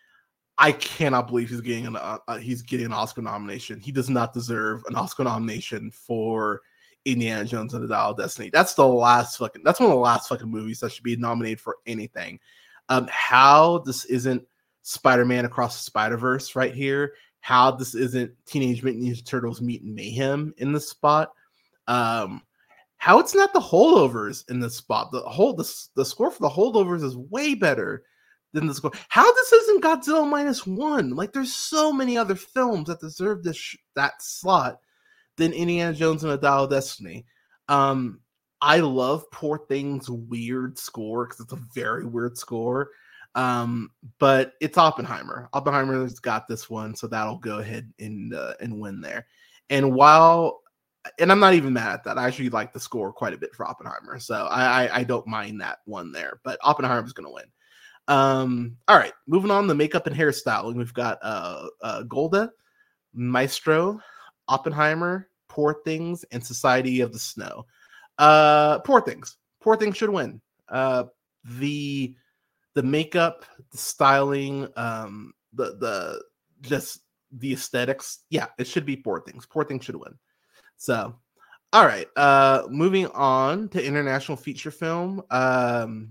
I cannot believe he's getting an uh, he's getting an Oscar nomination. He does not deserve an Oscar nomination for Indiana Jones and the Dial of Destiny. That's the last fucking that's one of the last fucking movies that should be nominated for anything. Um, how this isn't Spider-Man Across the Spider-Verse right here, how this isn't Teenage Mutant Ninja Turtles Mutant Mayhem in this spot, um, how it's not the Holdovers in this spot. The whole the, the score for the Holdovers is way better than the score. How this isn't Godzilla minus one? Like, there's so many other films that deserve this sh- that slot than Indiana Jones and the Dial of Destiny. Um, I love Poor Things' weird score because it's a very weird score. Um, but it's Oppenheimer. Oppenheimer's got this one, so that'll go ahead and uh, and win there. And while, and I'm not even mad at that. I actually like the score quite a bit for Oppenheimer, so I I, I don't mind that one there. But Oppenheimer's going to win. Um, all right, moving on to makeup and hairstyling. We've got uh, uh Golda, Maestro, Oppenheimer, Poor Things, and Society of the Snow. Uh, Poor Things. Poor Things should win. Uh, the the makeup, the styling, um, the the just the aesthetics. Yeah, it should be Poor Things. Poor Things should win. So, all right. Uh, moving on to international feature film. Um,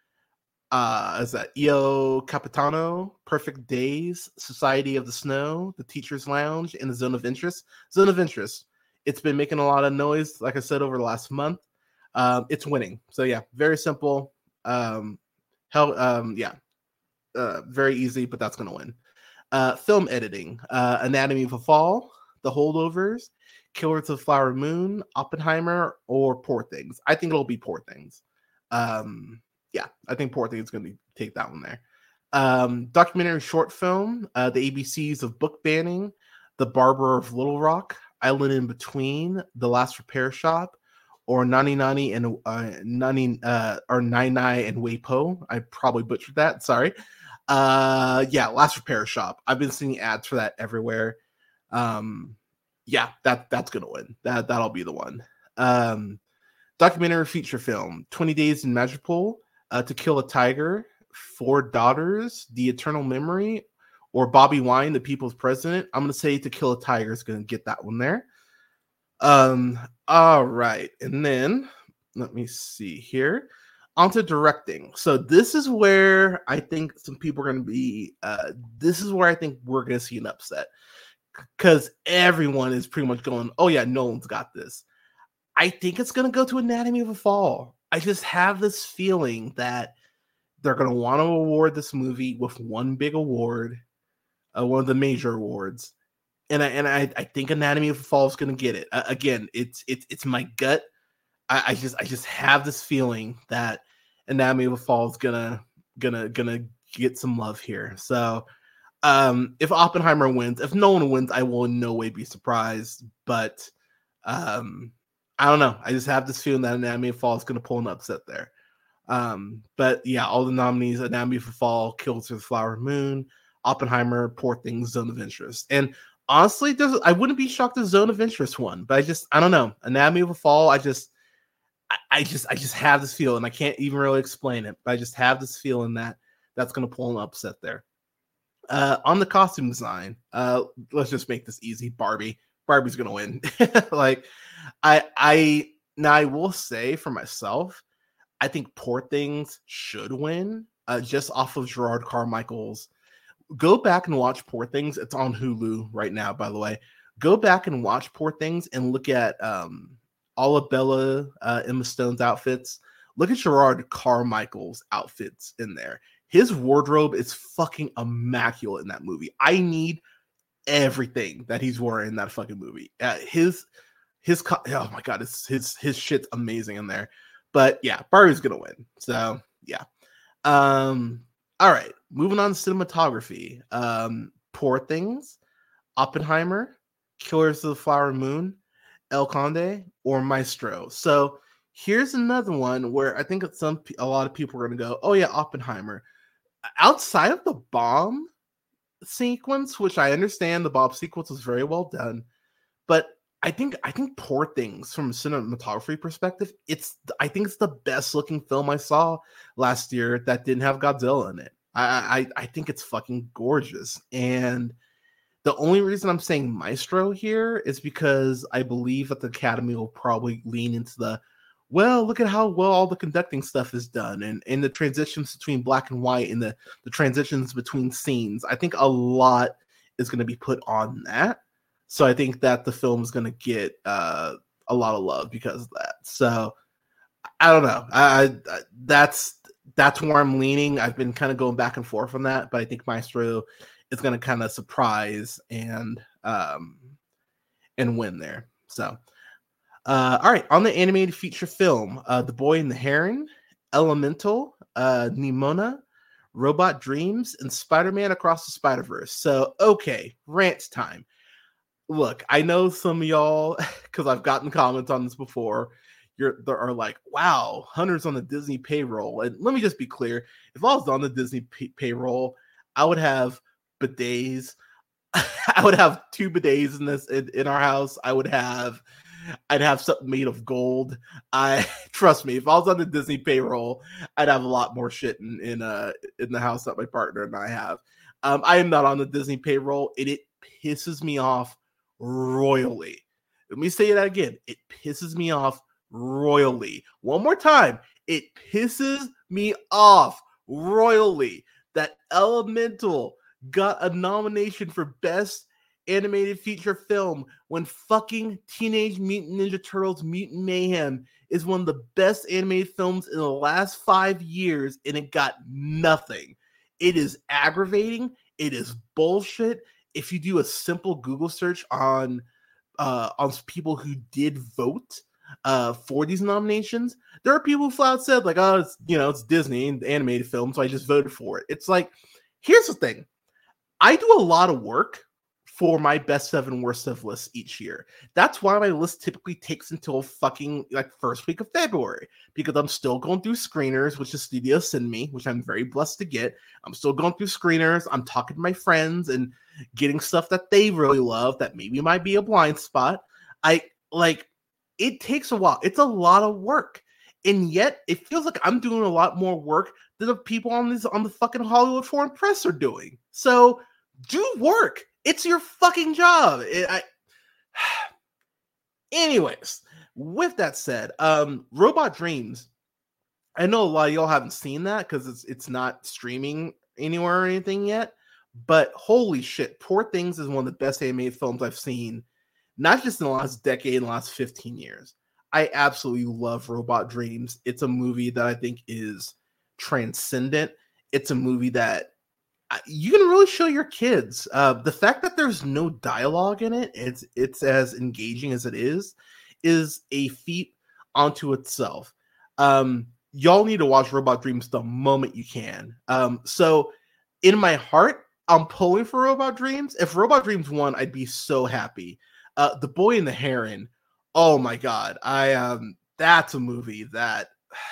uh, is that Io Capitano, Perfect Days, Society of the Snow, The Teacher's Lounge, and The Zone of Interest. Zone of Interest. It's been making a lot of noise, like I said, over the last month. Um, it's winning. So yeah, very simple. Um, hell, um, yeah, uh, very easy, but that's gonna win. Uh, film editing: uh, Anatomy of a Fall, The Holdovers, Killers of the Flower Moon, Oppenheimer, or Poor Things. I think it'll be Poor Things. Um, yeah, I think Poor Things is gonna be, take that one there. Um, documentary short film: uh, The A B Cs of Book Banning, The Barber of Little Rock, Island in Between, The Last Repair Shop, or Nani Nani and uh, Nani uh, or Nai Nai and Weipo. I probably butchered that. Sorry. Uh, yeah, Last Repair Shop. I've been seeing ads for that everywhere. Um, yeah, that that's gonna win. That that'll be the one. Um, documentary feature film: twenty Days in Madripoor, uh, To Kill a Tiger, Four Daughters, The Eternal Memory, or Bobby Wine, The People's President. I'm gonna say To Kill a Tiger is gonna get that one there. Um, all right, and then let me see here. Onto directing. So this is where I think some people are going to be. Uh, this is where I think we're going to see an upset because everyone is pretty much going, "Oh yeah, Nolan's got this." I think it's going to go to Anatomy of a Fall. I just have this feeling that they're going to want to award this movie with one big award, uh, one of the major awards. And I and I, I think Anatomy of a Fall is going to get it. Uh, again, it's it's it's my gut. I, I just I just have this feeling that Anatomy of a Fall is gonna gonna gonna get some love here. So um, if Oppenheimer wins, if Nolan wins, I will in no way be surprised. But um, I don't know. I just have this feeling that Anatomy of a Fall is gonna pull an upset there. Um, but yeah, all the nominees: Anatomy of a Fall, Killers of the Flower Moon, Oppenheimer, Poor Things, Zone of Interest, and honestly, there's, I wouldn't be shocked if Zone of Interest won, but I just, I don't know. Anatomy of a Fall, I just, I, I just, I just have this feeling. I can't even really explain it, but I just have this feeling that that's going to pull an upset there. Uh, on the costume design, uh, let's just make this easy. Barbie, Barbie's going to win. Like, I, I, now I will say for myself, I think Poor Things should win, uh, just off of Gerard Carmichael's. Go back and watch Poor Things. It's on Hulu right now, by the way. Go back and watch Poor Things and look at um, all of Bella, uh, Emma Stone's outfits. Look at Gerard Carmichael's outfits in there. His wardrobe is fucking immaculate in that movie. I need everything that he's wearing in that fucking movie. Uh, his his oh my god, his his his shit's amazing in there. But yeah, Barbie's gonna win. So yeah. Um. All right, moving on to cinematography. Um, Poor Things, Oppenheimer, Killers of the Flower Moon, El Conde, or Maestro. So here's another one where I think some a lot of people are going to go, "Oh yeah, Oppenheimer." Outside of the bomb sequence, which I understand the bomb sequence was very well done, but I think I think Poor Things from a cinematography perspective, it's I think it's the best looking film I saw last year that didn't have Godzilla in it. I I, I think it's fucking gorgeous. And the only reason I'm saying Maestro here is because I believe that the Academy will probably lean into the, well, look at how well all the conducting stuff is done and, and the transitions between black and white and the, the transitions between scenes. I think a lot is going to be put on that. So I think that the film is going to get uh, a lot of love because of that. So I don't know. I, I that's that's where I'm leaning. I've been kind of going back and forth on that, but I think Maestro is going to kind of surprise and um, and win there. So uh, all right, on the animated feature film, uh, The Boy and the Heron, Elemental, uh, Nimona, Robot Dreams, and Spider-Man Across the Spider-Verse. So okay, rant time. look, I know some of y'all, because I've gotten comments on this before. You're there are like, wow, Hunter's on the Disney payroll. And let me just be clear: if I was on the Disney pay- payroll, I would have bidets. I would have two bidets in this in, in our house. I would have, I'd have something made of gold. I trust me, if I was on the Disney payroll, I'd have a lot more shit in in uh in the house that my partner and I have. Um, I am not on the Disney payroll, and it pisses me off royally. Let me say that again. It pisses me off royally. One more time. It pisses me off royally that Elemental got a nomination for Best Animated Feature Film when fucking Teenage Mutant Ninja Turtles Mutant Mayhem is one of the best animated films in the last five years, and it got nothing. It is aggravating. It is bullshit. If you do a simple Google search on uh, on people who did vote uh, for these nominations, there are people who flat said like, "Oh, it's, you know, it's Disney and animated film, so I just voted for it." It's like, here's the thing: I do a lot of work for my best seven worst of lists each year. That's why my list typically takes until fucking like first week of February, because I'm still going through screeners, which the studio send me, which I'm very blessed to get. I'm still going through screeners. I'm talking to my friends and getting stuff that they really love that maybe might be a blind spot. I like it takes a while. It's a lot of work. And yet it feels like I'm doing a lot more work than the people on this on the fucking Hollywood Foreign Press are doing. So do work. It's your fucking job. It, I... Anyways, with that said, um, Robot Dreams. I know a lot of y'all haven't seen that because it's it's not streaming anywhere or anything yet. But holy shit, Poor Things is one of the best animated films I've seen, not just in the last decade, in the last fifteen years. I absolutely love Robot Dreams. It's a movie that I think is transcendent. It's a movie that you can really show your kids. Uh, the fact that there's no dialogue in it, it's it's as engaging as it is, is a feat onto itself. Um, y'all need to watch Robot Dreams the moment you can. Um, so in my heart, I'm pulling for Robot Dreams. If Robot Dreams won, I'd be so happy. Uh, The Boy and the Heron. Oh my god, I um, that's a movie that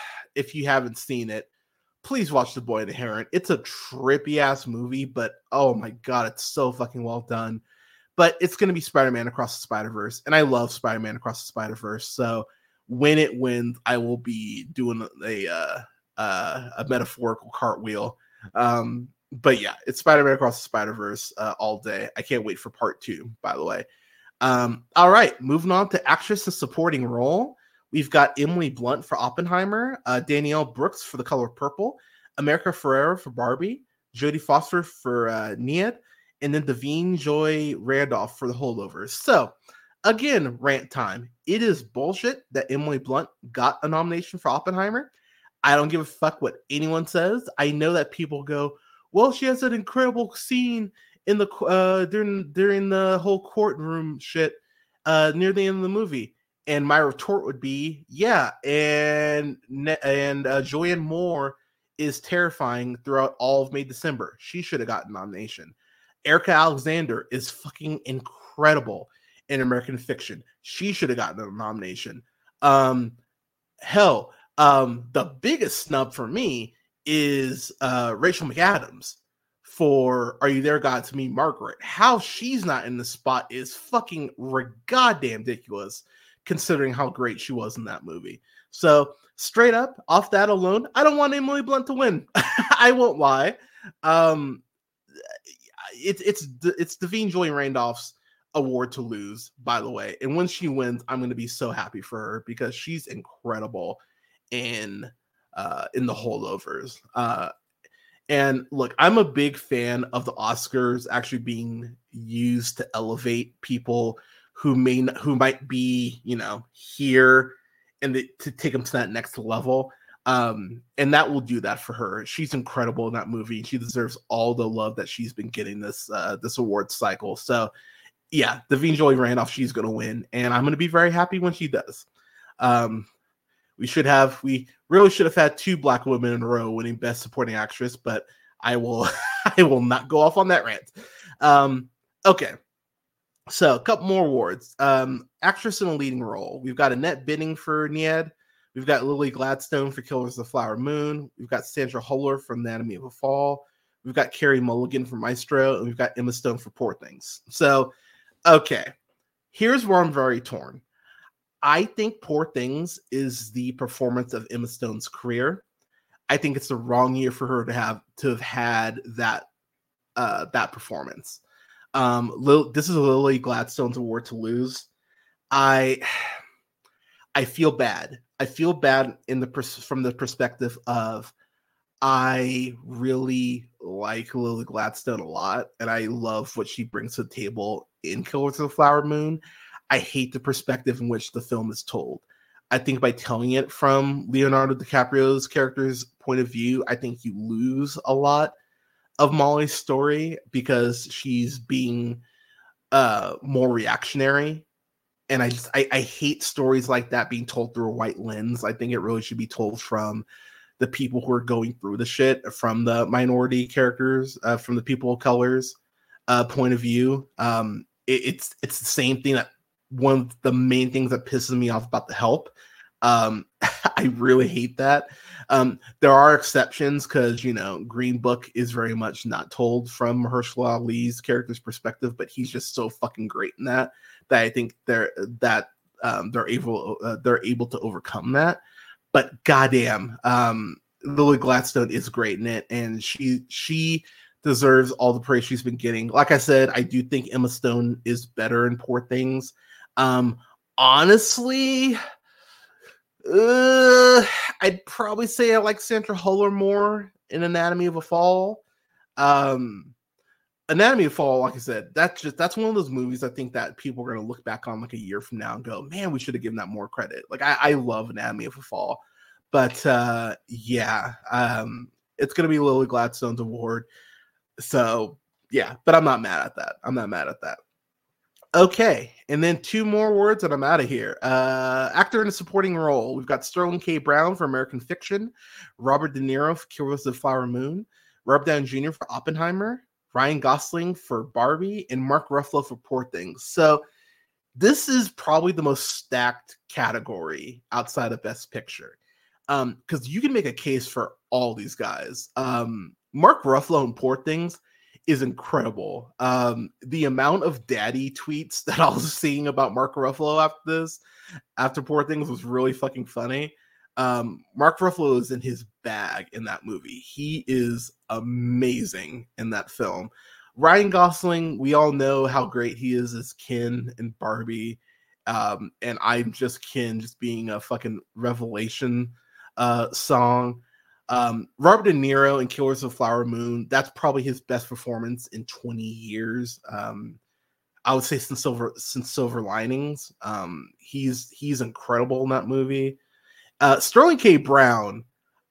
if you haven't seen it, please watch The Boy and the Heron. It's a trippy ass movie, but oh my god, it's so fucking well done. But it's going to be Spider-Man Across the Spider-Verse, and I love Spider-Man Across the Spider-Verse. So when it wins, I will be doing a uh, uh, a metaphorical cartwheel. Um, but yeah, it's Spider-Man Across the Spider-Verse uh, all day. I can't wait for part two, by the way. Um, all right, moving on to actress and supporting role. We've got Emily Blunt for Oppenheimer, uh, Danielle Brooks for The Color Purple, America Ferrera for Barbie, Jodie Foster for uh, Nia, and then Davine Joy Randolph for The Holdovers. So, again, rant time. It is bullshit that Emily Blunt got a nomination for Oppenheimer. I don't give a fuck what anyone says. I know that people go, well, she has an incredible scene in the uh, during during the whole courtroom shit uh, near the end of the movie. And my retort would be, yeah, and and uh, Julianne Moore is terrifying throughout all of May December. She should have gotten a nomination. Erica Alexander is fucking incredible in American Fiction. She should have gotten a nomination. Um, hell, um, the biggest snub for me is uh, Rachel McAdams for Are You There, God, to Me, Margaret. How she's not in the spot is fucking goddamn ridiculous, considering how great she was in that movie. So straight up, off that alone, I don't want Emily Blunt to win. I won't lie. Um, it's it's it's Davine Joy Randolph's award to lose, by the way. And when she wins, I'm going to be so happy for her because she's incredible in uh, in The Holdovers. Uh, and look, I'm a big fan of the Oscars actually being used to elevate people who may not, who might be, you know, here and the, to take them to that next level. Um, and that will do that for her. She's incredible in that movie. She deserves all the love that she's been getting this uh, this award cycle. So yeah, Davine Joy Randolph, she's going to win. And I'm going to be very happy when she does. Um, we should have, we really should have had two black women in a row winning Best Supporting Actress, but I will, I will not go off on that rant. Um, okay. So a couple more awards. Um, actress in a leading role. We've got Annette Bening for Nied. We've got Lily Gladstone for Killers of the Flower Moon. We've got Sandra Huller from Anatomy of a Fall. We've got Carey Mulligan for Maestro. And we've got Emma Stone for Poor Things. So, okay. Here's where I'm very torn. I think Poor Things is the performance of Emma Stone's career. I think it's the wrong year for her to have to have had that uh, that performance. Um, Lil, this is Lily Gladstone's award to lose. I I feel bad. I feel bad in the pers- from the perspective of I really like Lily Gladstone a lot, and I love what she brings to the table in Killers of the Flower Moon. I hate the perspective in which the film is told. I think by telling it from Leonardo DiCaprio's character's point of view, I think you lose a lot of Molly's story because she's being uh, more reactionary. And I just, I, I hate stories like that being told through a white lens. I think it really should be told from the people who are going through the shit, from the minority characters, uh, from the people of color's uh, point of view. Um, it, it's it's the same thing that one of the main things that pisses me off about The Help. Um, I really hate that. Um, there are exceptions because, you know, Green Book is very much not told from Mahershala Ali's character's perspective, but he's just so fucking great in that that I think they're that um, they're able uh, they're able to overcome that. But goddamn, um, Lily Gladstone is great in it, and she she deserves all the praise she's been getting. Like I said, I do think Emma Stone is better in Poor Things. Um, honestly, uh, I'd probably say I like Sandra Huller more in Anatomy of a Fall. Um, Anatomy of a Fall, like I said, that's just that's one of those movies I think that people are gonna look back on like a year from now and go, man, we should have given that more credit. Like I, I love Anatomy of a Fall, but uh, yeah, um, it's gonna be Lily Gladstone's award. So yeah, but I'm not mad at that. I'm not mad at that. Okay, and then two more words and I'm out of here. Uh, actor in a supporting role. We've got Sterling K. Brown for American Fiction, Robert De Niro for Killers of the Flower Moon, Robert Downey Junior for Oppenheimer, Ryan Gosling for Barbie, and Mark Ruffalo for Poor Things. So this is probably the most stacked category outside of Best Picture. Um, because you can make a case for all these guys. Um, Mark Ruffalo in Poor Things is incredible. Um, the amount of daddy tweets that I was seeing about Mark Ruffalo after this, after Poor Things, was really fucking funny. Um, Mark Ruffalo is in his bag in that movie. He is amazing in that film. Ryan Gosling, we all know how great he is as Ken in Barbie. Um, and I'm just Ken just being a fucking revelation uh, song. Um, Robert De Niro in Killers of the Flower Moon, that's probably his best performance in twenty years. Um, I would say since Silver since Silver Linings. Um, he's he's incredible in that movie. Uh, Sterling K. Brown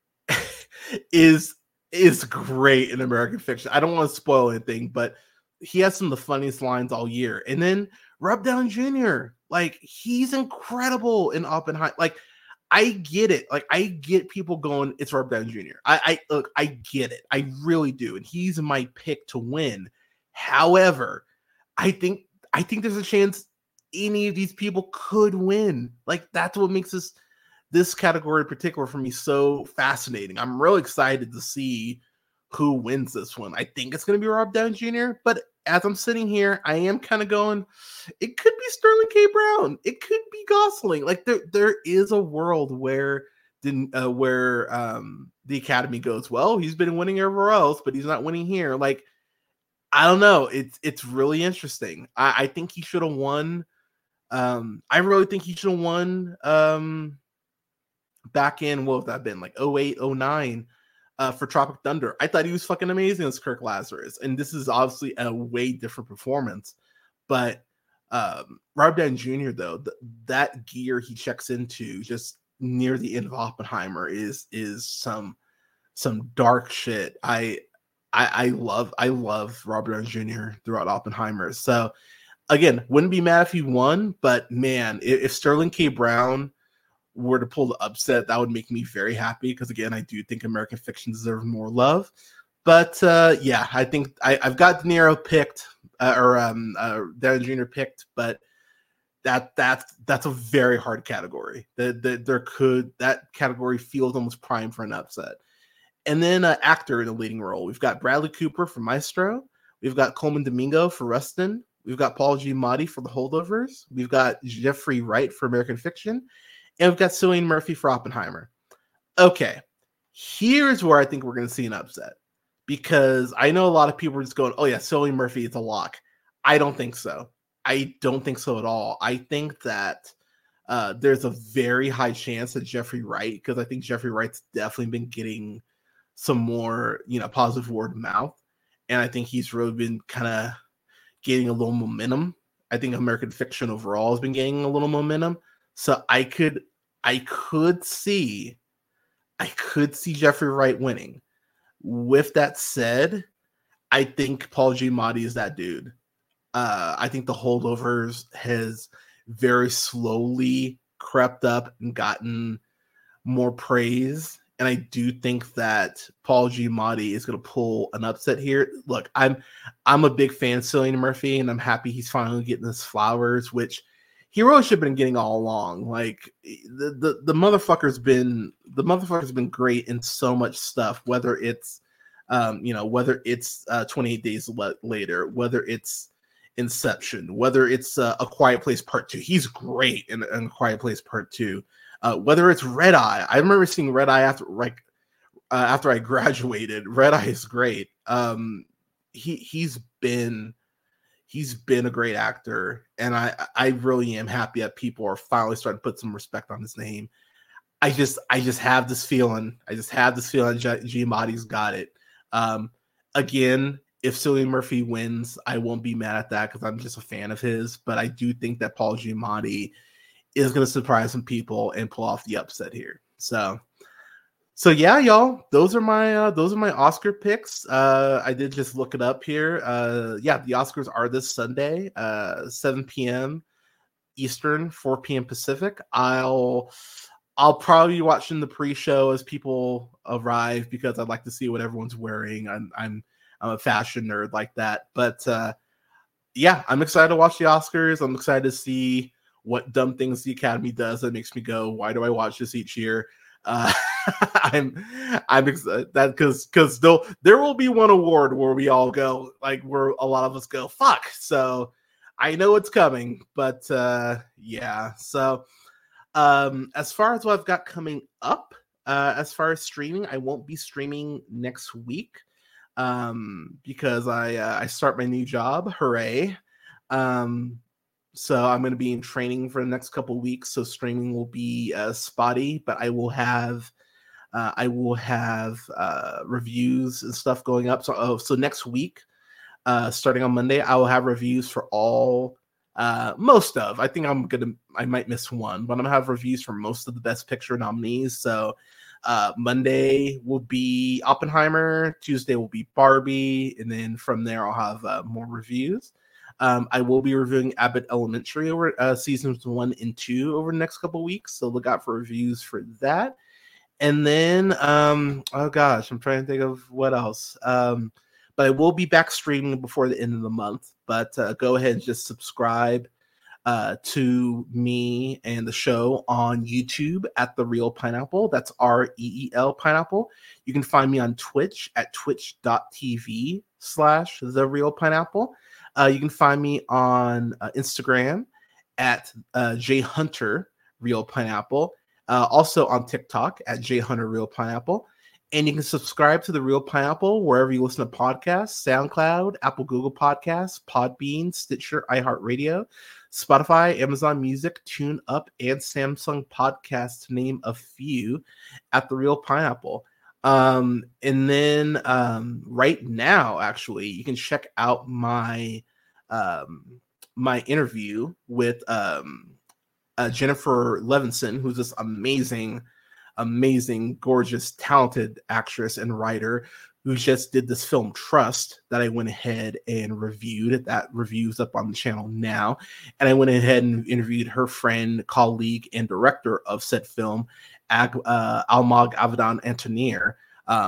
is is great in American Fiction. I don't want to spoil anything, but he has some of the funniest lines all year. And then Rob Downey Junior, like he's incredible in Oppenheimer. Like I get it. Like I get people going, it's Rob Downey Junior I, I look, I get it. I really do. And he's my pick to win. However, I think I think there's a chance any of these people could win. Like that's what makes this this category in particular for me so fascinating. I'm really excited to see who wins this one. I think it's going to be Rob Downey Junior, but as I'm sitting here, I am kind of going, it could be Sterling K. Brown. It could be Gosling. Like there, there is a world where the, uh, where um, the Academy goes, well, he's been winning everywhere else, but he's not winning here. Like, I don't know. It's, it's really interesting. I, I think he should have won. Um, I really think he should have won um, back in, what have that been? Like oh eight, oh nine. Uh, for Tropic Thunder. I thought he was fucking amazing as Kirk Lazarus, and this is obviously a way different performance. But um, Robert Downey Junior though, th- that gear he checks into just near the end of Oppenheimer is is some some dark shit. I I, I love I love Robert Downey Junior throughout Oppenheimer. So again, wouldn't be mad if he won, but man, if, if Sterling K. Brown were to pull the upset, that would make me very happy because again, I do think American Fiction deserves more love. But uh, yeah, I think I, I've got De Niro picked. uh, or um, uh, Downey Junior picked, but that that's that's a very hard category. That that there could that category feels almost prime for an upset. And then uh, actor in a leading role, we've got Bradley Cooper for Maestro, we've got Coleman Domingo for Rustin, we've got Paul Giamatti for The Holdovers, we've got Jeffrey Wright for American Fiction, and we've got Cillian Murphy for Oppenheimer. Okay, here's where I think we're going to see an upset, because I know a lot of people are just going, oh yeah, Cillian Murphy is a lock. I don't think so. I don't think so at all. I think that uh, there's a very high chance that Jeffrey Wright, because I think Jeffrey Wright's definitely been getting some more, you know, positive word of mouth. And I think he's really been kind of getting a little momentum. I think American Fiction overall has been gaining a little momentum. So I could, I could see, I could see Jeffrey Wright winning. With that said, I think Paul Giamatti is that dude. Uh, I think The Holdovers has very slowly crept up and gotten more praise. And I do think that Paul Giamatti is going to pull an upset here. Look, I'm I'm a big fan of Cillian Murphy, and I'm happy he's finally getting his flowers, which he really should have been getting all along. Like the the, the motherfucker's been the motherfucker's been great in so much stuff, whether it's um, you know, whether it's uh, twenty-eight Days Later, whether it's Inception, whether it's uh, A Quiet Place Part Two. He's great in, in A Quiet Place Part Two. Uh, whether it's Red Eye, I remember seeing Red Eye after like uh, after I graduated. Red Eye is great. Um, he he's been he's been a great actor, and I I really am happy that people are finally starting to put some respect on his name. I just I just have this feeling. I just have this feeling G- Giamatti's got it. Um, again, if Cillian Murphy wins, I won't be mad at that because I'm just a fan of his. But I do think that Paul Giamatti is going to surprise some people and pull off the upset here. So, so yeah, y'all, those are my uh, those are my Oscar picks. Uh, I did just look it up here. Uh, yeah, the Oscars are this Sunday, uh, seven p.m. Eastern, four p.m. Pacific. I'll I'll probably be watching the pre-show as people arrive because I'd like to see what everyone's wearing. I'm I'm I'm a fashion nerd like that, but uh, yeah, I'm excited to watch the Oscars. I'm excited to see what dumb things the Academy does that makes me go, why do I watch this each year? Uh, I'm, I'm excited that because because though there will be one award where we all go, like where a lot of us go, fuck. So I know it's coming, but uh, yeah. So um, as far as what I've got coming up, uh, as far as streaming, I won't be streaming next week um, because I uh, I start my new job. Hooray! Um, So I'm going to be in training for the next couple of weeks. So streaming will be uh, spotty, but I will have uh, I will have uh, reviews and stuff going up. So oh, so next week, uh, starting on Monday, I will have reviews for all uh, most of. I think I'm gonna I might miss one, but I'm gonna have reviews for most of the Best Picture nominees. So uh, Monday will be Oppenheimer, Tuesday will be Barbie, and then from there I'll have uh, more reviews. Um, I will be reviewing Abbott Elementary over uh, seasons one and two over the next couple of weeks, so look out for reviews for that. And then, um, oh gosh, I'm trying to think of what else. Um, but I will be back streaming before the end of the month. But uh, go ahead and just subscribe uh, to me and the show on YouTube at The Real Pineapple. That's R E E L Pineapple. You can find me on Twitch at twitch.tv slash The Real Pineapple. Uh, you can find me on uh, Instagram at uh, jhunter real pineapple. Uh, also on TikTok at jhunter real pineapple. And you can subscribe to The Real Pineapple wherever you listen to podcasts: SoundCloud, Apple, Google Podcasts, Podbean, Stitcher, iHeartRadio, Spotify, Amazon Music, TuneUp, and Samsung Podcasts, to name a few, at The Real Pineapple. Um, and then um, right now, actually, you can check out my um, my interview with um, uh, Jennifer Levinson, who's this amazing, amazing, gorgeous, talented actress and writer who just did this film Trust that I went ahead and reviewed. That review's up on the channel now. And I went ahead and interviewed her friend, colleague, and director of said film, Ag- uh, Almog Avidan Antonier. Um,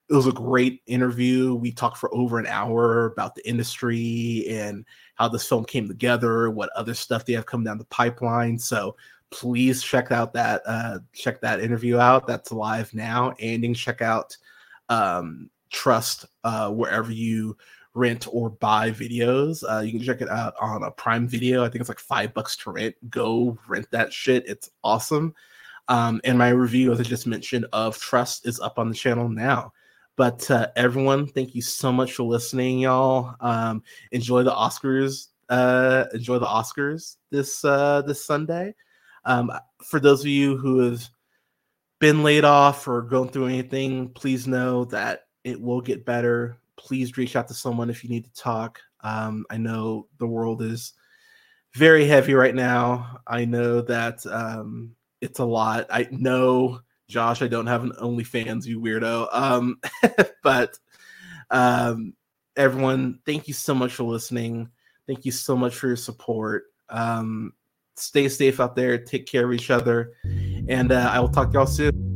it was a great interview. We talked for over an hour about the industry and how this film came together, what other stuff they have come down the pipeline. So please check out that uh, check that interview out. That's live now. And you can check out um, Trust uh, wherever you rent or buy videos. Uh, you can check it out on a Prime Video. I think it's like five bucks to rent. Go rent that shit. It's awesome. Um, and my review, as I just mentioned, of Trust is up on the channel now. But uh, everyone, thank you so much for listening, y'all. Um, enjoy the Oscars. Uh, enjoy the Oscars this uh, this Sunday. Um, for those of you who have been laid off or going through anything, please know that it will get better. Please reach out to someone if you need to talk. Um, I know the world is very heavy right now. I know that um, it's a lot. I know, Josh, I don't have an OnlyFans, you weirdo. Um, but um, everyone, thank you so much for listening. Thank you so much for your support. Um, stay safe out there. Take care of each other. And uh, I will talk to y'all soon.